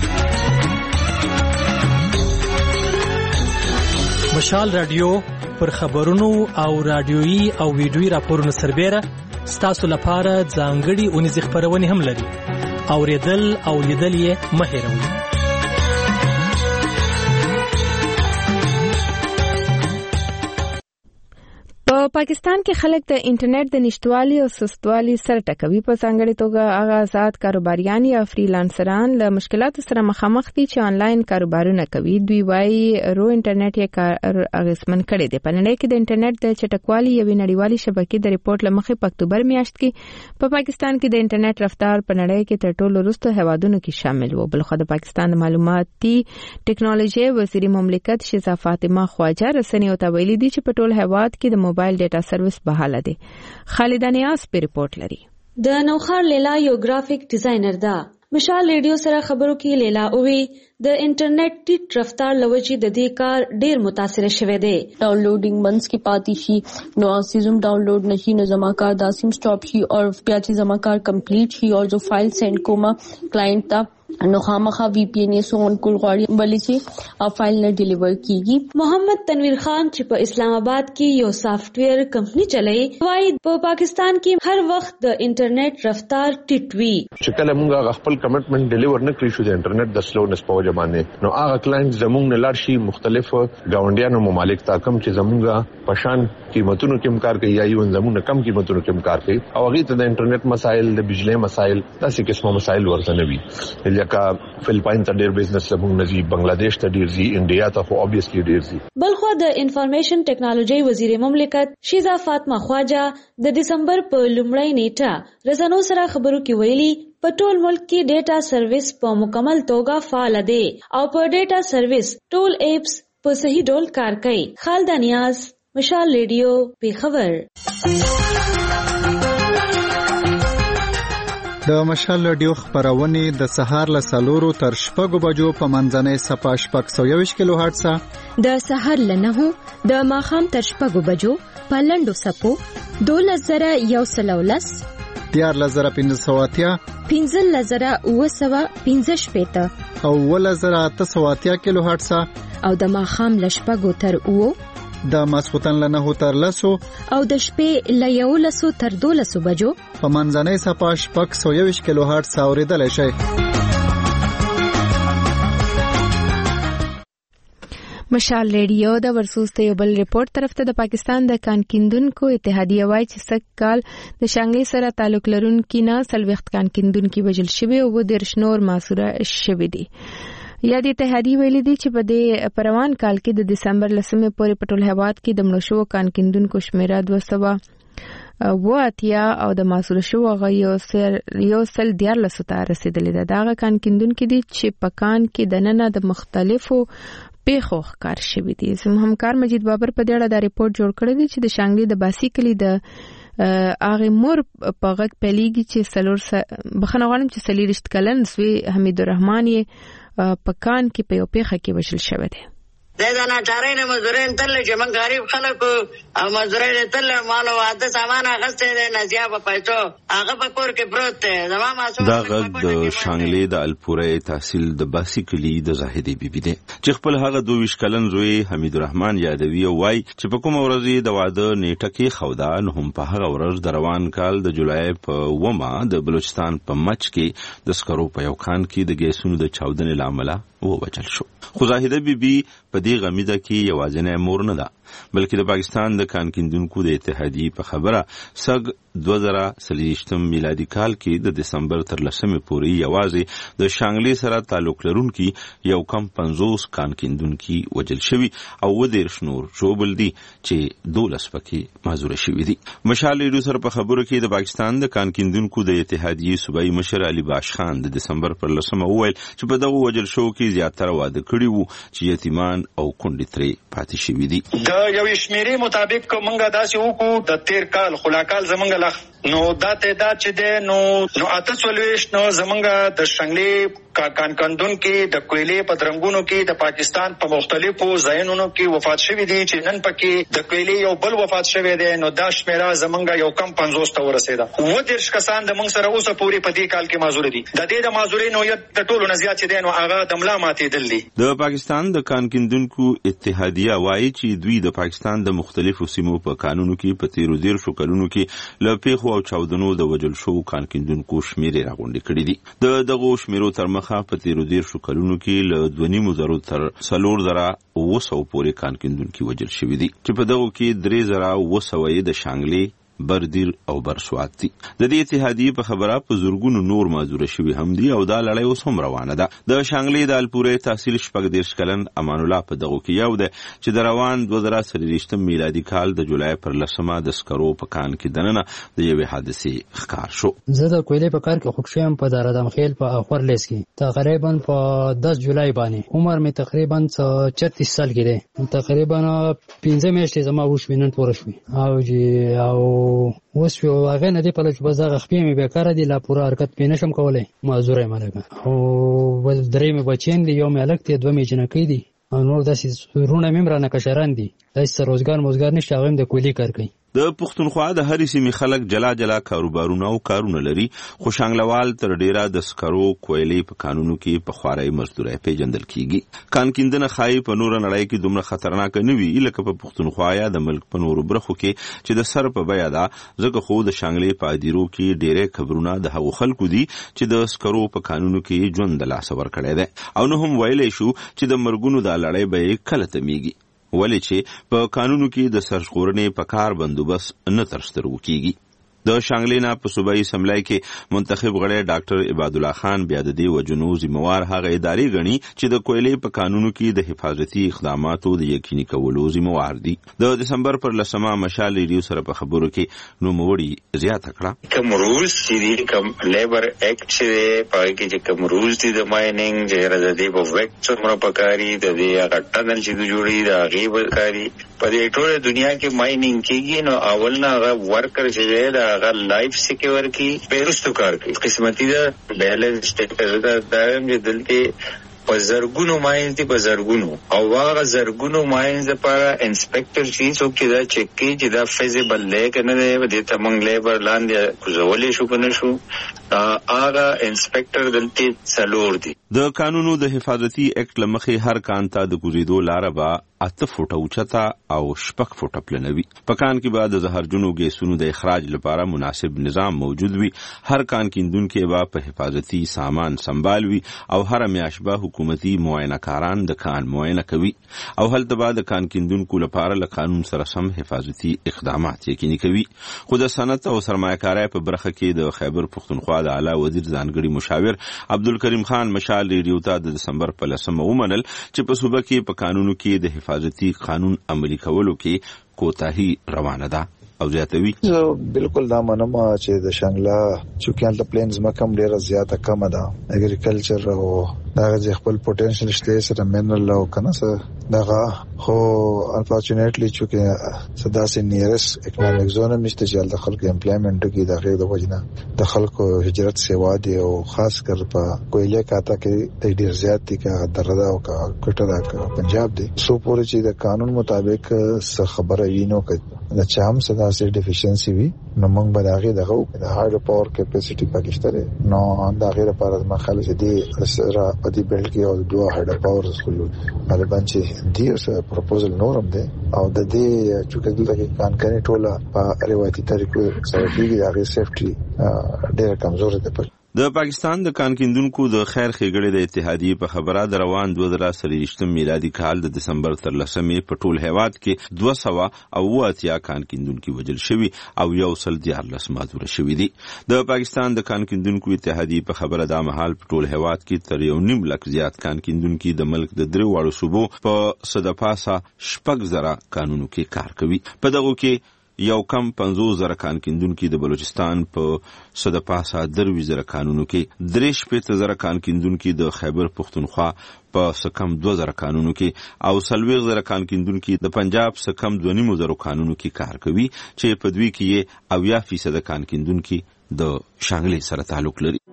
مشال رادیو پر خبرونو او رادیويي او ویډیويي راپورونو سربېره ستاسو لپاره ځانګړي اونیزې خبرونه هم لري. اوریدل او لیدل یې مه هېروئ. په پاکستان کې خلک د انټرنیټ د نشټوالي او سستوالي سره ټکوي. په ځانګړي توګه هغه آزاد کاروباریان یا فریلانسران له مشکلاتو سره مخامخ دي چې آنلاین کاروبارونه کوي. دوی وايي رو انټرنیټ یې کار اغیزمن کړی دی. په نړۍ کې د انټرنیټ د چټکوالي یوې نړیوالې شبکې د ریپورت لمخې په اکتوبر میاشت کې په پاکستان کې د انټرنیټ رفتار په نړۍ کې تر ټولو وروسته هیوادونو کې شامل و. بلخو د پاکستان د معلوماتي ټکنالوژي وزیر مملکت شیزا فاطمه خواجه رسنیو ته ویلي دي چې په ټول هیواد کې د موبایل ډیټا سروس بحاله دي. خالد نیاز په ریپورت لري. د نوخار لیلا یو گرافیک ډیزاینر ده. مشال ریډیو سره خبرو کې لیلا اووي د انټرنیټ ټیټ رفتار لوجي د دې کار ډیر متاثر شوه دی. ډاونلوډینګ منس کې پاتې شي نو سیزم ډاونلوډ نشي نو زما کار داسیم سټاپ شي او بیا چې زما کار کمپلیټ شي او جو فایل سند کومه کلاینټ ته نو خامخا وی پی این یې سون کول غواړي بلې چې او فایل نه ډیلیور کیږي. محمد تنویر خان چې په اسلام آباد کې یو سافټویر کمپنی چلایي وايي په پاکستان کې هر وخت د انټرنیټ رفتار ټیټ وي. چې کله موږ خپل کمټمنټ ډیلیور نه کړی شو د انټرنیټ د سلونس په وجه باندې نو هغه کلاینټ زموږ نه لاړ شي مختلف گاونډیانو ممالک ته کم چې زموږه پشان قیمتونو کې کار کوي یا یو زموږ کم قیمتونو کې کار کوي او هغه ته د انټرنیټ مسایل د بجلی مسایل داسې قسمه مسایل ورته نه وي. لکه فلپاین ته ډیر بزنس زموږ نزي بنگلاديش ته ډیر زی انډیا ته خو obviously ډیر زی. بلخو د انفارمیشن ټکنالوژي وزیر مملکت شیزا فاطمه خواجه د دسمبر په لومړۍ نیټه رسنو سره خبرو کې ویلي په ټول ملک کې ډیټا سروس په مکمل توګه فعال دی او په ډیټا سروس ټول ایپس په صحیح ډول کار کوي. خالد نیاز مشال ریډیو پیښور. د مشال ریډیو خبرونه د سهار له سلورو تر شپږو بجو په منځنۍ صفه شپږ سوه یوویشت کیلو هرتز د سهار له نهو د ماښام تر شپږو بجو په لنډو سپو دولس زره یو سل ولس دیارلس زره پنځه سوه اتیا پنځلس زره اووه سوه پنځه شپېته او اوولس زره اته سوه اتیا کیلو هرتز او د ماښام له شپږو تر اوو د ماسختن له نهو تر لسو او د شپې له یولسو تر دولسو بجو په منځنۍ صفه شپږ سوه یوویشت کیلو هرتز اوریدلی شئ. مشال ریډیو د ورسوس ته یو بل ریپورت طرف ته د پاکستان د کان کیندونکو اتحادیه وایي چې سږ کال د شانګلي سره تعلق لرونکي نه څلوېښت کان کیندونکي وژل شوي او اووه دېرش نور ماسوره شوي دي. یا د اتحادیې ویلي دي چې په دې پروان کال کې د دسمبر لسمې پورې په ټول هیواد کې د مړو شوو کان کیندونکو شمیره دوه سوه اووه اتیا او د ماسوره شوو هغه یو سل دیارلسو ته رسېدلې ده. د هغه کان کیندونکي دي چې په کان کې دننه د مختلفو پیښو ښکار شوي دي. زموږ همکار مجید بابر په دې اړه دا ریپورت جوړ کړی دی چې د شانګلي د باسي کلي د هغه مور په غږ پیلېږي چې څلور بخښنه غواړم چې څلېرویشت کلن زوی حمید الرحمن یې په کان کې په یو پیښه کې وژل شوی دی. د دا ناچارۍ نه مزدورۍ تل چې موږ غریب خلک او مزدورۍ تل مال او واده سامان اخیستی دی نازیا په پیسو هغه په کور کې پروت دی زما معصوم دا غږ د شانګلې د الپورې تحصیل د باسی کلی د زاهدي بیبي دی چې خپل هغه دوه ویشت کلن زوی حمید الرحمن یادوي او وايي چې په کوم ورځ د واده نیټه کې خودا نو هم په هغه ورځ د روان کال د جولای په ومه د بلوچستان په مچ کې د سکرو په یو خان کې د ګیسونو د چاودنې لامل و بچل شو خو زاهده بیبي په دې غمیده کې یوازینی مور نه ده بلکې د پاکستان د کان کیندونکو د اتحادیې په خبره سګ دوه زره څلوېښتم میلادي کال کې د دسمبر تر لسمې پورې یوازې د شانګلې سره تعلق لرونکي یو کم پنځوس کان کیندونکي وجل شوي او اووه دېرش نور ژوبل دي چې دولس پکې معذوره شوي دي. مشال ریډیو سره په خبرو کې د پاکستان د کان کیندونکو د اتحادیې صوبایي مشر علي باش خان د دسمبر پر لسمه وویل چې په دغه وجل شو کې زیاتره واده کړي وو چې یتیمان او کونډې ترې پاتې شوي دي. د یو شمیرې مطابق موږ داسې وکړو د تیر کال خلاکال زمونږ لخ نو دا تعداد چې ده نو نو اته څلوېښت نو زمونږ د شنګلې کان کندون کې د کویلې په درنګونو کې د پاکستان په مختلفو ځایونو کې وفات شوي دي چې نن پکې د کویلې یو بل وفات شوی دی نو دا شمیره زمونږ یو کم پنځوس ته ورسېده اووه دېرش کسان د موږ سره اوسه پورې په دې کال کې معذوره دي د دې د معذورۍ نوعیت د ټولو نه زیات چې دی نو هغه د ملا ماتېدل دي. د پاکستان د کان کیندونکو اتحادیه وایي چې دوی د پاکستان د مختلفو سیمو په قانونو کې په تیرو دېرشو کلونو کې له پیښو او چاودنو د وجل شوو کان کیندونکو شمیرې راغونډې کړي دي. د دغو شمیرو تر مخه په تیرو دېرشو کلونو کې له دوه نیمو زرو تر څلور زره اووه سوو پورې کان کیندونکي وجل شوي دي چې په دغو کې درې زره اووه سوه یې د شانګلې بردیر او برسوات دي. د دې اتحادیې په خبره په زورګونو نور معذوره شوي هم دي او دا لړۍ اوس هم روانه ده. د شانګلې د الپورې تحصیل شپږ دېرش کلن امان الله په دغو کې یو دی چې د روان دوه زره څلوېښتم میلادي کال د جولای پر لسمه د سکرو په کان کې دننه د یوې حادثې ښکار شو. زه د کویلې په کار کې خوښ شوم په دارادم خیل په خورلیس کې تقریبا په دس جولای باندې عمر مې تقریبا چتیس سال کې دی تقریبا پنځه میاشتې زما وشوې نن پوره شوې او جی او اوس یو هغه نه دی په لږ بس هغه خپې مې بیکاره دي لا پوره حرکت پې نشم کولی معذوره یم هلکه او بل درې مې بچیان دي یو مې هلک دی دوه مې جنکۍ دي او نور داسې وروڼه مې هم رانه کشران دي داسې څه روزګار موزګار نشته هغه هم د کویلې کار کوي. د پښتونخوا د هرې سیمې خلک جلا جلا کاروبارونه او کارونه لري خو شانګلوال تر ډیره د سکرو کویلې په کانونو کې په خوارۍ مزدورۍ پیژندل کیږي. کان کیندنه ښایي په نوره نړۍ کې دومره خطرناکه نه وي لکه په پښتونخوا یا د ملک په نورو برخو کې چې د سر په بیه ده ځکه خو د شانګلې په ادیرو کې ډیری خبرونه د هغو خلکو دي چې د سکرو په کانونو کې ژوند د لاسه ورکړی دی او نه هم ویلی شو چې د مرګونو دا لړۍ به یې کله تمیږي ولې چې په قانونو کې د سرغړونې په کار بندوبست نه تر سترګو کیږي. د شانګلې نه په صوبایي اسمبلی کې منتخب غړی ډاکټر عباد الله خان بیا د دې وجنو ذمہوار هغه ادارې ګڼي چې د کویلې په قانونو کې د حفاظتي اقداماتو د یقیني کولو ذمہوار دي. د دسمبر پر لسمه مشال ریډیو سره په خبرو کې نوموړي زیاته کړه کوم روز چې کوم لیبر اکټ چې پای کې چې کوم روز دي د مایننګ چې راځي په وکټ څومره پکاري د دې هغه ټنل چې جوړي دا غیب کاری په دې ټوله دنیا کې مایننګ کېږي نو اول نه هغه ورکر چې دا هغه لایف سکیور کی پیرستو کار کوي قسمتي دا بیلنس ټیکټر دا دایم چې دلته په زرګونو ماینز دي په زرګونو او هغه زرګونو ماینز لپاره انسپکټر شي څوک چې دا چک کوي چې دا فیزیبل دی که نه دی دې ته موږ لیبر لاندې کوزولی شو که نه شو هغه انسپکټر دلته څلور دي. د قانونو د حفاظتي اکټ له مخې هر کان ته د کوزیدو لاره به اته فوټه اوچته او شپږ فوټه پلنوي. په کان کې به د زهرجنو ګیسونو د اخراج لپاره مناسب نظام موجود وي. هر کان کیندونکی به په حفاظتي سامان سنبال وي او هر میاشت به حکومتي معاینه کاران د کان معاینه کوي او هلته به د کان کیندونکو لپاره له قانون سره سم حفاظتي اقدامات یقیني کوي. خو د صنعت او سرمایه‌کارۍ په برخه کې د خیبر پښتونخوا د اعلی وزیر ځانګړي مشاور عبدالکریم خان مشال ریډیو ته د دسمبر په لسمه ومنل چې په صوبه کې په قانونو کې د حفاظتي قانون عملي کولو کې کوتاهي روانه ده او زیاتوي. زه بالکل دا منم چې د شانګله چونکې هلته پلینز مکم ډیره زیاته کمه ده اګریکلچر او دا چې خپل پوتنشل شته سره منرل او کنه سره دغه خو انفورچونټلی چې صدا سي نیرس اکونومیک زون مشته چې د خلکو امپلایمنت کې د غیر د وجنه د خلکو هجرت سیوا دی او خاص کر په کویله کاته کې د ډیر زیات دي کا دردا او کا کټرا کا پنجاب دی سو پورې چې د قانون مطابق څه خبره وینو کې د چام صدا سي ډیفیشنسي وي نو موږ به دغه دغه د هایډرو پاور کیپاسټي پاکستان نو دا غیر لپاره د مخالفه دي سره په دې بل کې او دوه هایډرو پاور سکول باندې باندې دی اوس پروپوزل نورم دی او د دې چې کله کې کان کوي ټوله په روایتي طریقو سره کېږي د سیفټي ډېر کمزور دی. د پاکستان د کان کیندونکو د خیر ښېګړې د اتحادیې په خبره د روان دوه زره څلوېښتم میلادي کال د دسمبر تر لسمې په ټول هیواد کې دوه سوه او اووه اتیا کان کیندونکي وژل شوي او یو سل دیارلس معذوره شوي دي. د پاکستان د کان کیندونکو اتحادیې په خبره دا مهال په ټول هیواد کې تر یو نیم لک زیات کان کیندونکي د ملک د درې واړو صوبو په څه د پاسه شپږ زره کانونو کې کار کوي. په دغو کې یو کم پنځوس زره کان کیندونکي د بلوچستان په څه د پاسه درویشت زره کانونو کې، درې شپېته زره کان کیندونکي د خیبر پښتونخوا په څه کم دوه زره کانونو کې او څلوېښت زره کان کیندونکي د پنجاب څه کم دوه نیمو زرو کانونو کې کار کوي چې په دوی کې یې اویا فیصده کان کیندونکي د شانګلې سره تعلق لري.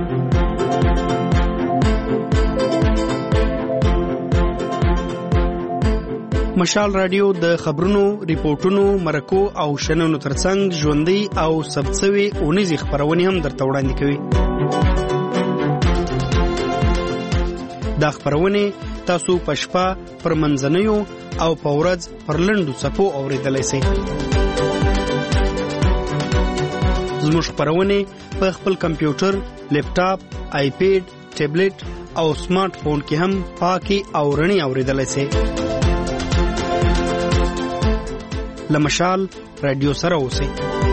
مشال رادیو د خبرونو، ریپورتونو، مرکو او شننو ترڅنګ ژوندۍ او ثبتسوي اونیزې خبرونه هم درته وړاندې کوي. دا خبرونه تاسو په شپه پر منځنیو او په ورځ پر لنډو څپو اورېدلای شئ. زموږ خبرونه په خپل کمپیوټر، لیپټاپ، آیپیډ، ټابلیټ او سمارټ فون کې هم پاکي او رڼي اورېدلای شئ. لمشال رادیو سره اوسئ.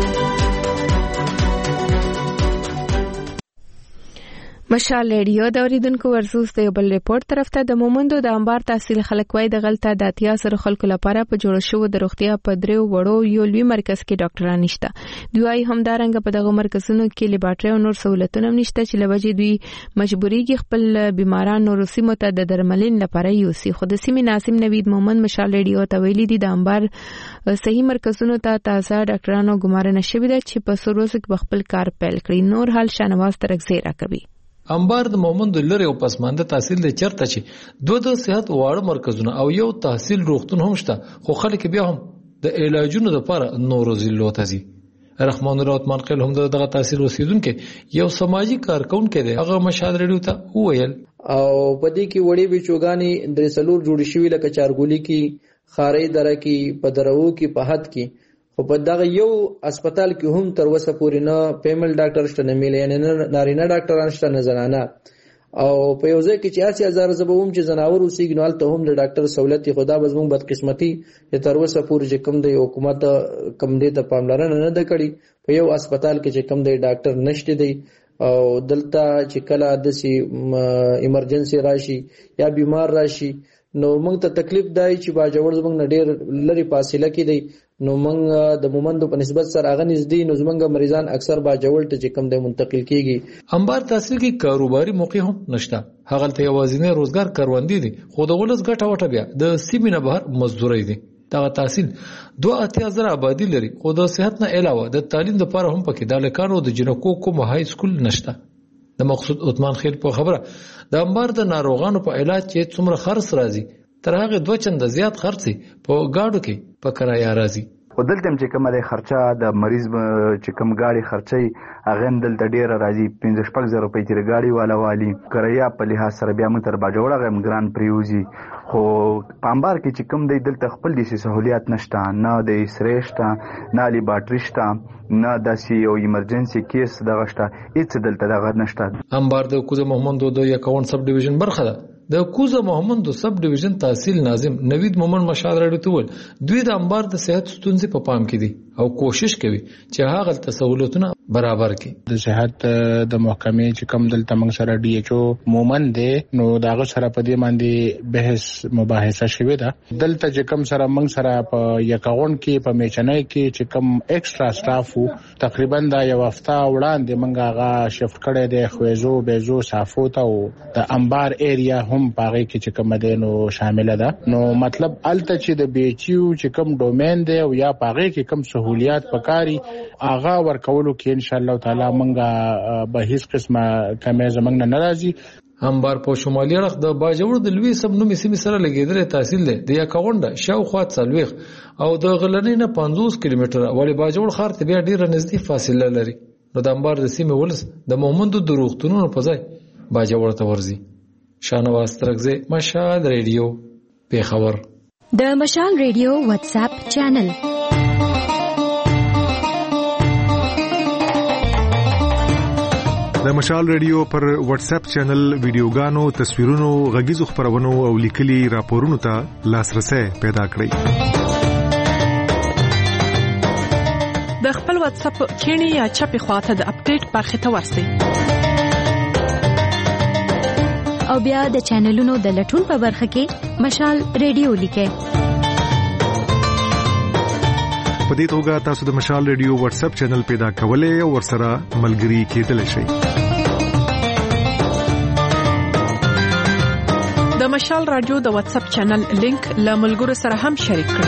مشال ریډیو د اوریدونکو ورزوس د یو بل ریپورت طرف ته د مومندو د انبار تحصیل خلک وای د غلطه د اتیا سره خلکو لپاره په جوړ شو د روغتیا په دریو وړو یو لوی مرکز کې ډاکټران نشته. دوی همدارنګ په دغه مرکزونو کې لیبارټري او نور سہولتونه نشته چې لوجې دوی مجبوريږي خپل بیماران نور سیمو ته د درملین لپاره یوسي. خو د سیمې ناظم نوید مومند مشال ریډیو ته ویلي دي د انبار صحیح مرکزونو ته تازه ډاکټرانو ګمارنه شوې ده چې په سروز کې خپل کار پیل کړي. نور حال شنواز ترغزی را کوي. انبار د مومند لري او پسمانده تحصیل د چرته چې دوه د صحت واړه مرکزونه او یو تحصیل روغتون هم شته، خو خلک بیا هم د علاجونو لپاره نور ضلعو ته ځي. رحمان الله عثمان قیل هم دغه تحصیل اوسیدونکو یو سماجی کارکونکو دی، هغه مشال ریډیو ته وویل او پدې کې وړي بچوګانی د سلور جوړ شوی لکه چارګولی کې، خاري دره کې، پدرو کې، په حد کې، خو په دغه یو هسپتال کې هم تر اوسه پورې نه فیمل ډاکټر شته، نه میل یعنی نه نارینه ډاکټران شته، نه زنانه. او په یو ځای کې چې اسی هزار زبوم چې زناور اوسېږي نو هلته هم د ډاکټر سہولت خدا به زموږ بدقسمتي تر اوسه پورې چې کوم دی حکومت کم دی ته پاملرنه نه ده کړې. په یو هسپتال کې چې کم دی ډاکټر نشته دی او دلته چې کله داسې ایمرجنسي راشي یا بیمار راشي نو موږ ته تکلیف دی چې باجوړ زموږ نه ډېر لري فاصله کې دی، نو موږ د مومندو په نسبت سره هغه نږدې، نو زموږ مریضان اکثر باجوړ ته چې کوم دی منتقل کیږي. انبار تحصیل کې کاروباري موقع هم نشته، هغه ته یوازینی روزګار کاروندې دي، خو د ولس ګټه وټه بیا د سیمې نه بهر مزدوري دي. دغه تحصیل دوه اتیا زره آبادی لري، خو د صحت نه علاوه د تعلیم لپاره هم پکې د لکانو د جنکو کوم های سکول نشته. د مقصود عثمان خیل په خبره د انبار د ناروغانو په علاج چې څومره خرڅ راځي تر هغه دوه چنده زیات خرڅي په گاډو کې په کرایه راځي. ودلته چې کومه د خرچه د مریض چې کوم گاډي خرچي هغه دلته ډیر راځي پنځه شپږ زره روپۍ چې گاډي والا والی کرایه په لحاظ سره بیا متر باجوړه غم ګران پریوزي. خو پامبار کې چې کوم دی دلته خپل دي سہولیات نشته، نه د سریشته، نه لی باټریشته، نه داسې یو ایمرجنسي کیس دغه شته، هیڅ دلته دغه نشته. انبار د کوزه محمد د یکاون سب ډیویژن برخه ده. د کوزه محمد سب ډیویژن تحصیل ناظم نوید مومن مشال راډیو ته دوی د انبار د صحت ستونزې په پام کې دي او کوشش کوي چې هغه سہولتونه برابر کی د صحت د محکمې چې کوم دلته موږ سره ډي ایچ او مومن دی نو داغه سره په دې باندې بحث مباحثه شوې ده دلته چې کوم سره موږ سره په یکاون کې په میچنای کې چې کوم ایکسترا سټاف تقریبا دا یو هفته وړاندې موږ هغه شفت کړی دی خوېزو بیزو صافو ته او د انبار ایریا هم پاره کې چې کوم دی نو شامل ده نو مطلب الته چې د بي ایچ یو چې کوم ډومین دی او یا پاره کې کوم سہولیات پکاري هغه ورکولو کې ان شاء الله تعالی مونږه به هیڅ قسمه کمه زمنګ نه ناراضي همبار په شمالي اړخ د باجوړ د لوی سب نومي سیمې سره لګیدل تحصیل دی د یکاونډه شاوخوا څلويخ او د غلنۍ نه پنځوس کیلومتره ولی باجوړ خار ته بیا ډیره نږدې فاصله لري نو د همبار د سیمې ولس د مومندو د روغتونونو په ځای باجوړ ته ورځي شانواز ترغزه مشال ریډیو پیښور د مشال ریډیو واتس اپ چینل د مشال ریډیو پر واتس اپ چینل ویډیوګانو تصویرونو غږیزو خبرونو او لیکلي راپورونو ته لاسرسي پیدا کړئ د خپل واتس اپ کینی یا چپی خواته د اپډیټ برخه ته ورسئ او بیا د چینلونو د لټون په برخه کې مشال ریډیو لیکئ په دې توګه تاسو د مشال ریډیو واتس اپ چینل پیدا کولای او ورسره ملګري کېدلی شئ د مشال رادیو د واتس اپ چینل لینک له ملګرو سره هم شریک کړئ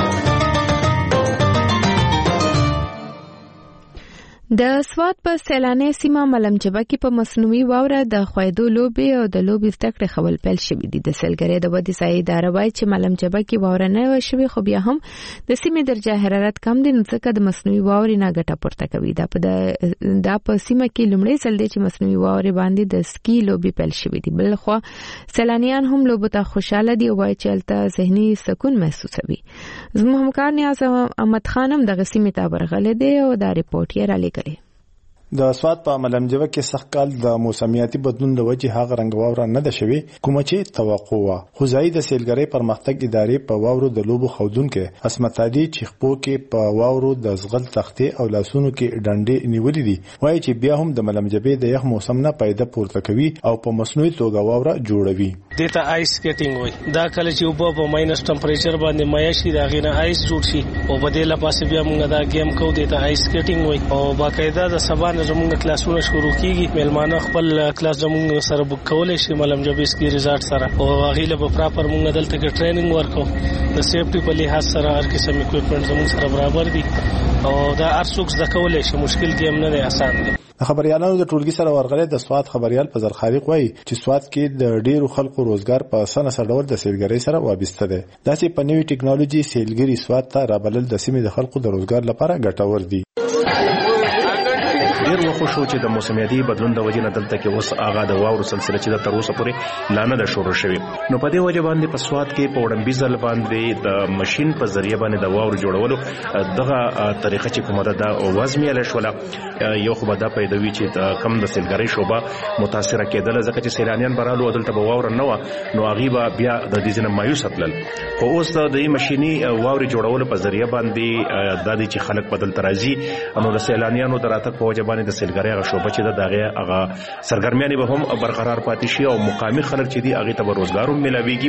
د سوات په سیلاني سیمه ملمجبه کې په مصنوعي واوره د خویدو لوبي او د لوبي زده کړې خول پیل شوې دي د سیلګرۍ د ودی ځای اداره وايي چې ملمجبه کې واوره نه وشوي خو بیا هم د سیمې درجه حرارت کم دي نو ځکه د مصنوعي واورې نه ګټه پورته کوي دا په دا په سیمه کې لومړی ځل دی چې مصنوعي واورې باندې د سکی لوبي پیل شوې دي بل خو سیلانیان هم لوبو ته خوشاله دي او وايي چې الته ذهني سکون محسوسوي زموږ همکار نیاز احمد خانم د غسیمه ته ورغله دی او دا ریپورت یې را لګلې د سواد په ملمجبه کې سخت کال د موسمیاتي بدلون د وجې هغه رنګ واوره نه ده شوی کوم چې توقع و خو ځای د سیلګرۍ پرمختګ ادارې په واورو د لوبو خودونکو اسمت علي چیخپو کې په واورو د زغل تختې او لاسونو کې ډنډې نیولې دي وایي چې بیا هم د ملمجبه د یخ موسم نه پیدا پورته کوي او په مصنوعي توګه واوره جوړوي دته آیس سکیټینګ وای دا کله چې وبو په ماینس ټمپریچر باندې مایع شي دا غینه آیس جوړ شي او په دې لپاره بیا موږ دا گیم کو دته آیس سکیټینګ وای او باقاعده د سبا زموږ کلاسونه شروع کیږي ملمانه خپل کلاس زموږ سره بوک کولای شي ملمجبه سکی ریزارت سره او غیله په پراپر موږ دلته کې ټریننګ ورکو د سیفټي په لحاظ سره هر قسم اکوپمنټ زموږ سره برابر دي او دا ارڅوک ځکه ولای شي مشکل گیم نه دی آسان دی خبريالانو د ټولګي سره ورغلې د سواد خبريال په زرخارق وایي چې سواد کې د ډیرو خلکو روزګار په سن سره ډول د سیلګرۍ سره وابسته ده داسې په نوې ټکنالوژي سیلګري سواد ته رابلل د سیمې د خلکو د روزګار لپاره ګټور دي ډیر وخت شو چې د موسمیاتي بدلون د وجې نه دلته کې اوس آغا د واورو سلسله چې د تر اوسه پورې لا نه ده شروع شوې نو په دې وجه باندې په سواد کې په وړاندې ځل باندې د ماشين په ذریعہ باندې د واورو جوړولو دغه طریقه چې کومه ده د وزمي له شوله یو خو به دا پیدوي چې کم د سیلګرۍ شوبه متاثر کېدل ځکه چې سیلانیان برالو دلته به واور نه و نو غیبه بیا د دې ځنه مایوس خپل خو اوس د دې ماشيني واوري جوړولو په ذریعہ باندې د دې چې خلک بدل ترازی نو د سیلانیانو دراتک په وجه باندې د سیلګرۍ غو شوبه چې دغه هغه سرګرمیانه به هم برقرار پاتې شي او مقامي خلک چې دي هغه ته روزګار هم ملويږي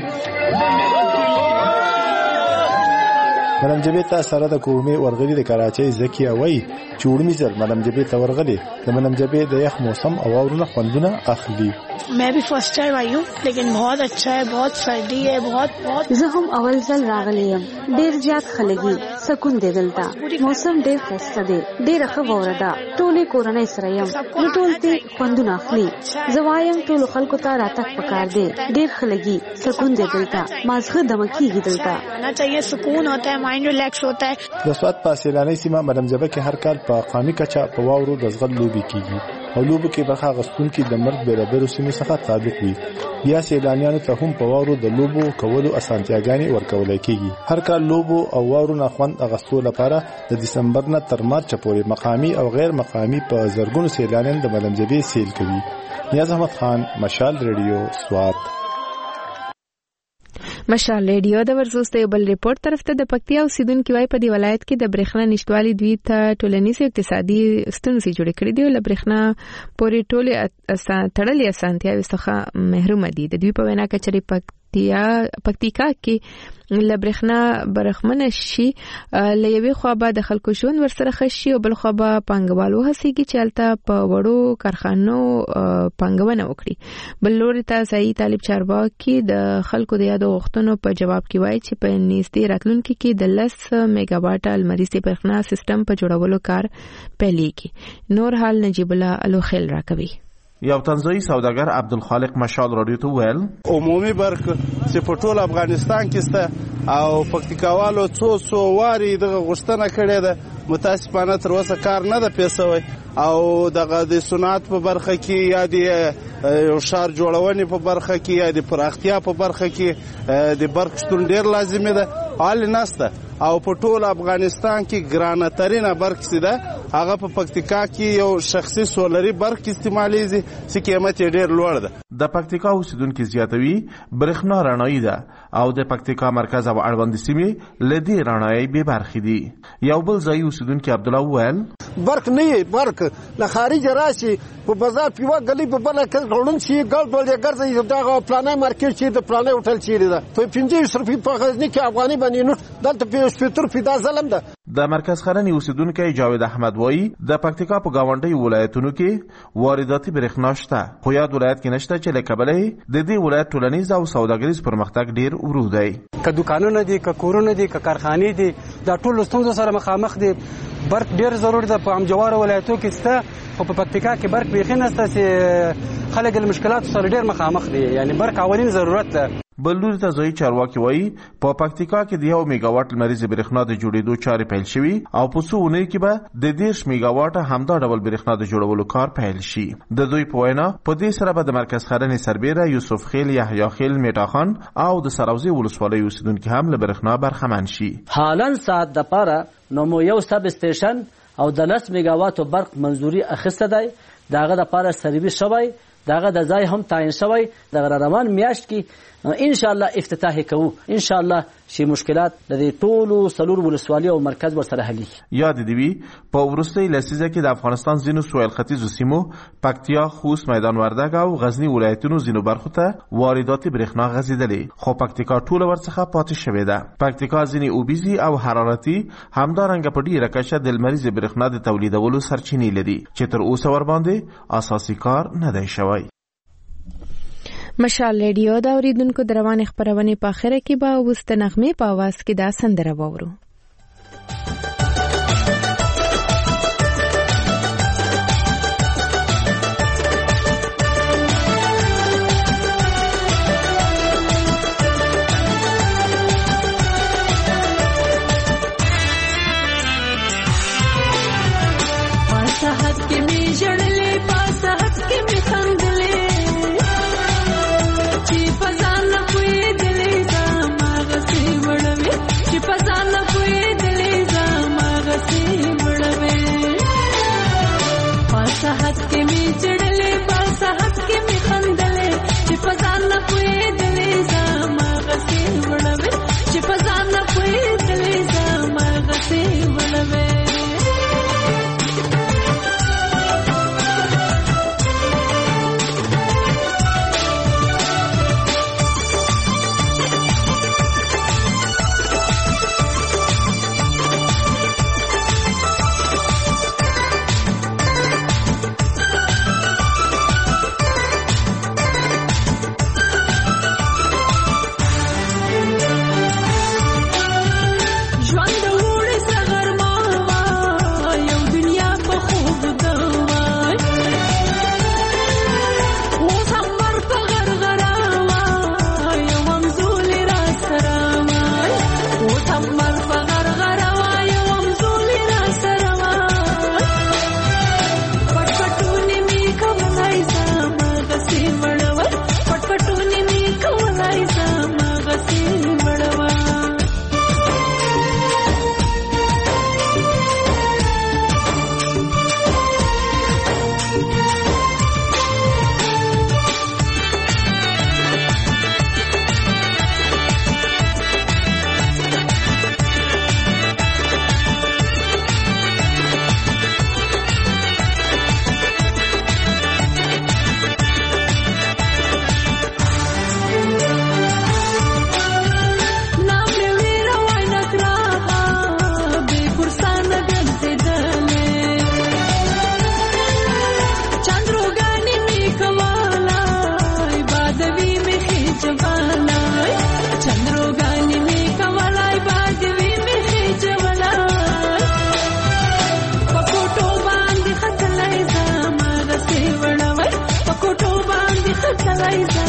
ملمجبه ته سره د کومې ورغلي د کراچۍ زکیه وای چوړمی ځل ملمجبه ته ورغلي د ملمجبه د یخ موسم او اورونه خوندونه اخلي मैं भी first time I हूँ लेकिन बहुत अच्छा है बहुत सर्दी है बहुत बहुत زه هم اول ځل راغلی یم ډیر زیات خلګي سکون دی دلته موسم ډیر ښه دی ډیر ښه وره ده ټولې کورنۍ سره یم نو ټول ته خوندونه اخلي زوایم ټول خلکو ته راتک پکار دی ډیر خلګي سکون دی دلته مازغه دمکیږي دلته انا चाहिए सुकून होता है माइंड रिलैक्स होता है د سواد په سیلاني سیمه ملمجبه کې هر کال په قامي کچا په واورو د زغل لوبي کیږي او لوبو کې برخه غستون کې د مرګ برابرو سیمې څخه تعلق وي بیا سیلانیانو ته هم په واورو د لوبو کولو اسانتیاګانې ورکول کیږي هر کال لوبو او واورو نه خوند اغستو لپاره د دسمبر نه تر مارچ پورې مقامی او غیر مقامی په زرګونو سیلانیان د ملمجبه سیل کوي نیاز احمد خان مشال ریډیو سوات مشال ریډیو د ورزوسته یو بل ریپورت طرف ته د پکتیا اوسیدونکو وای په دی ولایت کې د برېښنا نشټوالي دوی ته ټولنیز اقتصادي ستونزې جوړې کړې دي او د برېښنا پورې ټولې تړلې اسانتیاوې څخه محروم دي. د دوی په وینا کچري پکتیا پکتیکا کې لبرخنا برخمن شي لېوي خو به د خلکو ژوند ورسره خشي او بل خو به پنګوالو هسيږي چې الته په وړو کارخانو پنګونه وکړي. بل لوري ته ځای طالب چارواکي د خلکو د یادو غوښتنو په جواب کې وایي چې په نږدې راتلونکي کې د لس میگا واټ لمریزي برخنا سیستم په جوړولو کار پیلېږي. نور حال نجیب الله الوخیل راکوي. یو تنزوی سوداګر عبدالخالق مشال رادیو ته ویل عمومي برق چې په ټول افغانستان کې سته او پکتیکاوالو څو څو واري دغه غوښتنه کړې ده متاسفانه تر اوسه کار نه ده پیسوي او دغه د صنعت په برخه کې یا د شهر جوړونې په برخه کې یا د پراختیا په برخه کې د برق شتون ډیر لازمي ده حال نشته او په ټول افغانستان کې ګرانه ترینه برق سیده هغه په پکتیکا کې یو شخصي سولري برق استعمالېږي چې قیمت یې ډیر لوړ ده. د پکتیکا اوسیدونکو زیاتوي برېښنا رڼایي ده او د پکتیکا مرکز او اړوند سیمې لدی رڼایي به برخې دي. یو بل ځای اوسیدونکو عبد الله ویل برق نه برق له خارج راشي په بازار پیوا غلي په بل کې غړون شي ګل بل یې ګرځي دا پلانای مارکیټ چې د پلانای هوټل چیرې ده په پنځه روپۍ په غزنی کې افغاني باندې نو دلته په شپږ روپۍ دا ظلم ده. د مرکز خرنی اوسیدونکو جاوید احمد وایي د پکتیکا په گاونډي ولایتونو کې وارداتي برېښنا شته خو یاد ولایت کې نشته چې لکبلې د دې ولایت ټولنیز او سوداګریز پرمختګ ډیر ورو دی. که دکانونه دي که کورونه دي که کارخانې دي دا ټول ستونزو سره مخامخ دي. برق ډیر ضروري ده په امجوار ولایتو کې سته خو په پکتیکا کې برق بیخي نشته چې خلک له مشکلاتو سره ډیر مخامخ دي. یعنی برق اولین ضرورت ده. بلور ته ځای چارواکي وایي په پکتیکا کې د یو میگا واټ لمریزي برېښنا د جوړېدو چارې پیل شوي او په څو اونۍ کې به د دېرش میگا واټه همدا ډول برېښنا د جوړولو کار پیل شي. د دوی په وینا په دې سره به د مرکز خرنې سربیره یوسف خیل یحیی خیل میټا خان او د سراوزي ولسوالۍ اوسیدونکو هم له برېښنا برخمن شي. حالا ساعت د پاره نو مو یو سب سټیشن او د لس میگا واټو برق منځوري اخیسته دی داغه د پاره سرویس شوی داغه د ځای هم تعین شوی د روان میاشت کې ان شاء الله افتتاح کوو. ان شاء الله شي مشکلات د ټولو سلور ولسوالۍ او مرکز ورسره حل شي. یاد دی وی په ورستۍ لسیزه کې د افغانستان زینو سویل ختیځو سیمو پکتیا خوست میدان وردګ او غزنی ولایتونو زینو برخو ته واردات برېښنا غځیدلې خو پکتیکا ټول ورڅخه پاتې شوې ده. پکتیکا ځینې اوبیزي او حرارتي همدارنګه په ډیره کچه د لمریزي برېښنا د تولیدولو سرچینې لري چې تر اوسه ور باندې اساسي کار نه دی شوی. مشال ریډیو دا اوریدونکو د روان خبرونه په اخره کې به وست نغمه په आवाज کې دا سندره وورو. ځای ځای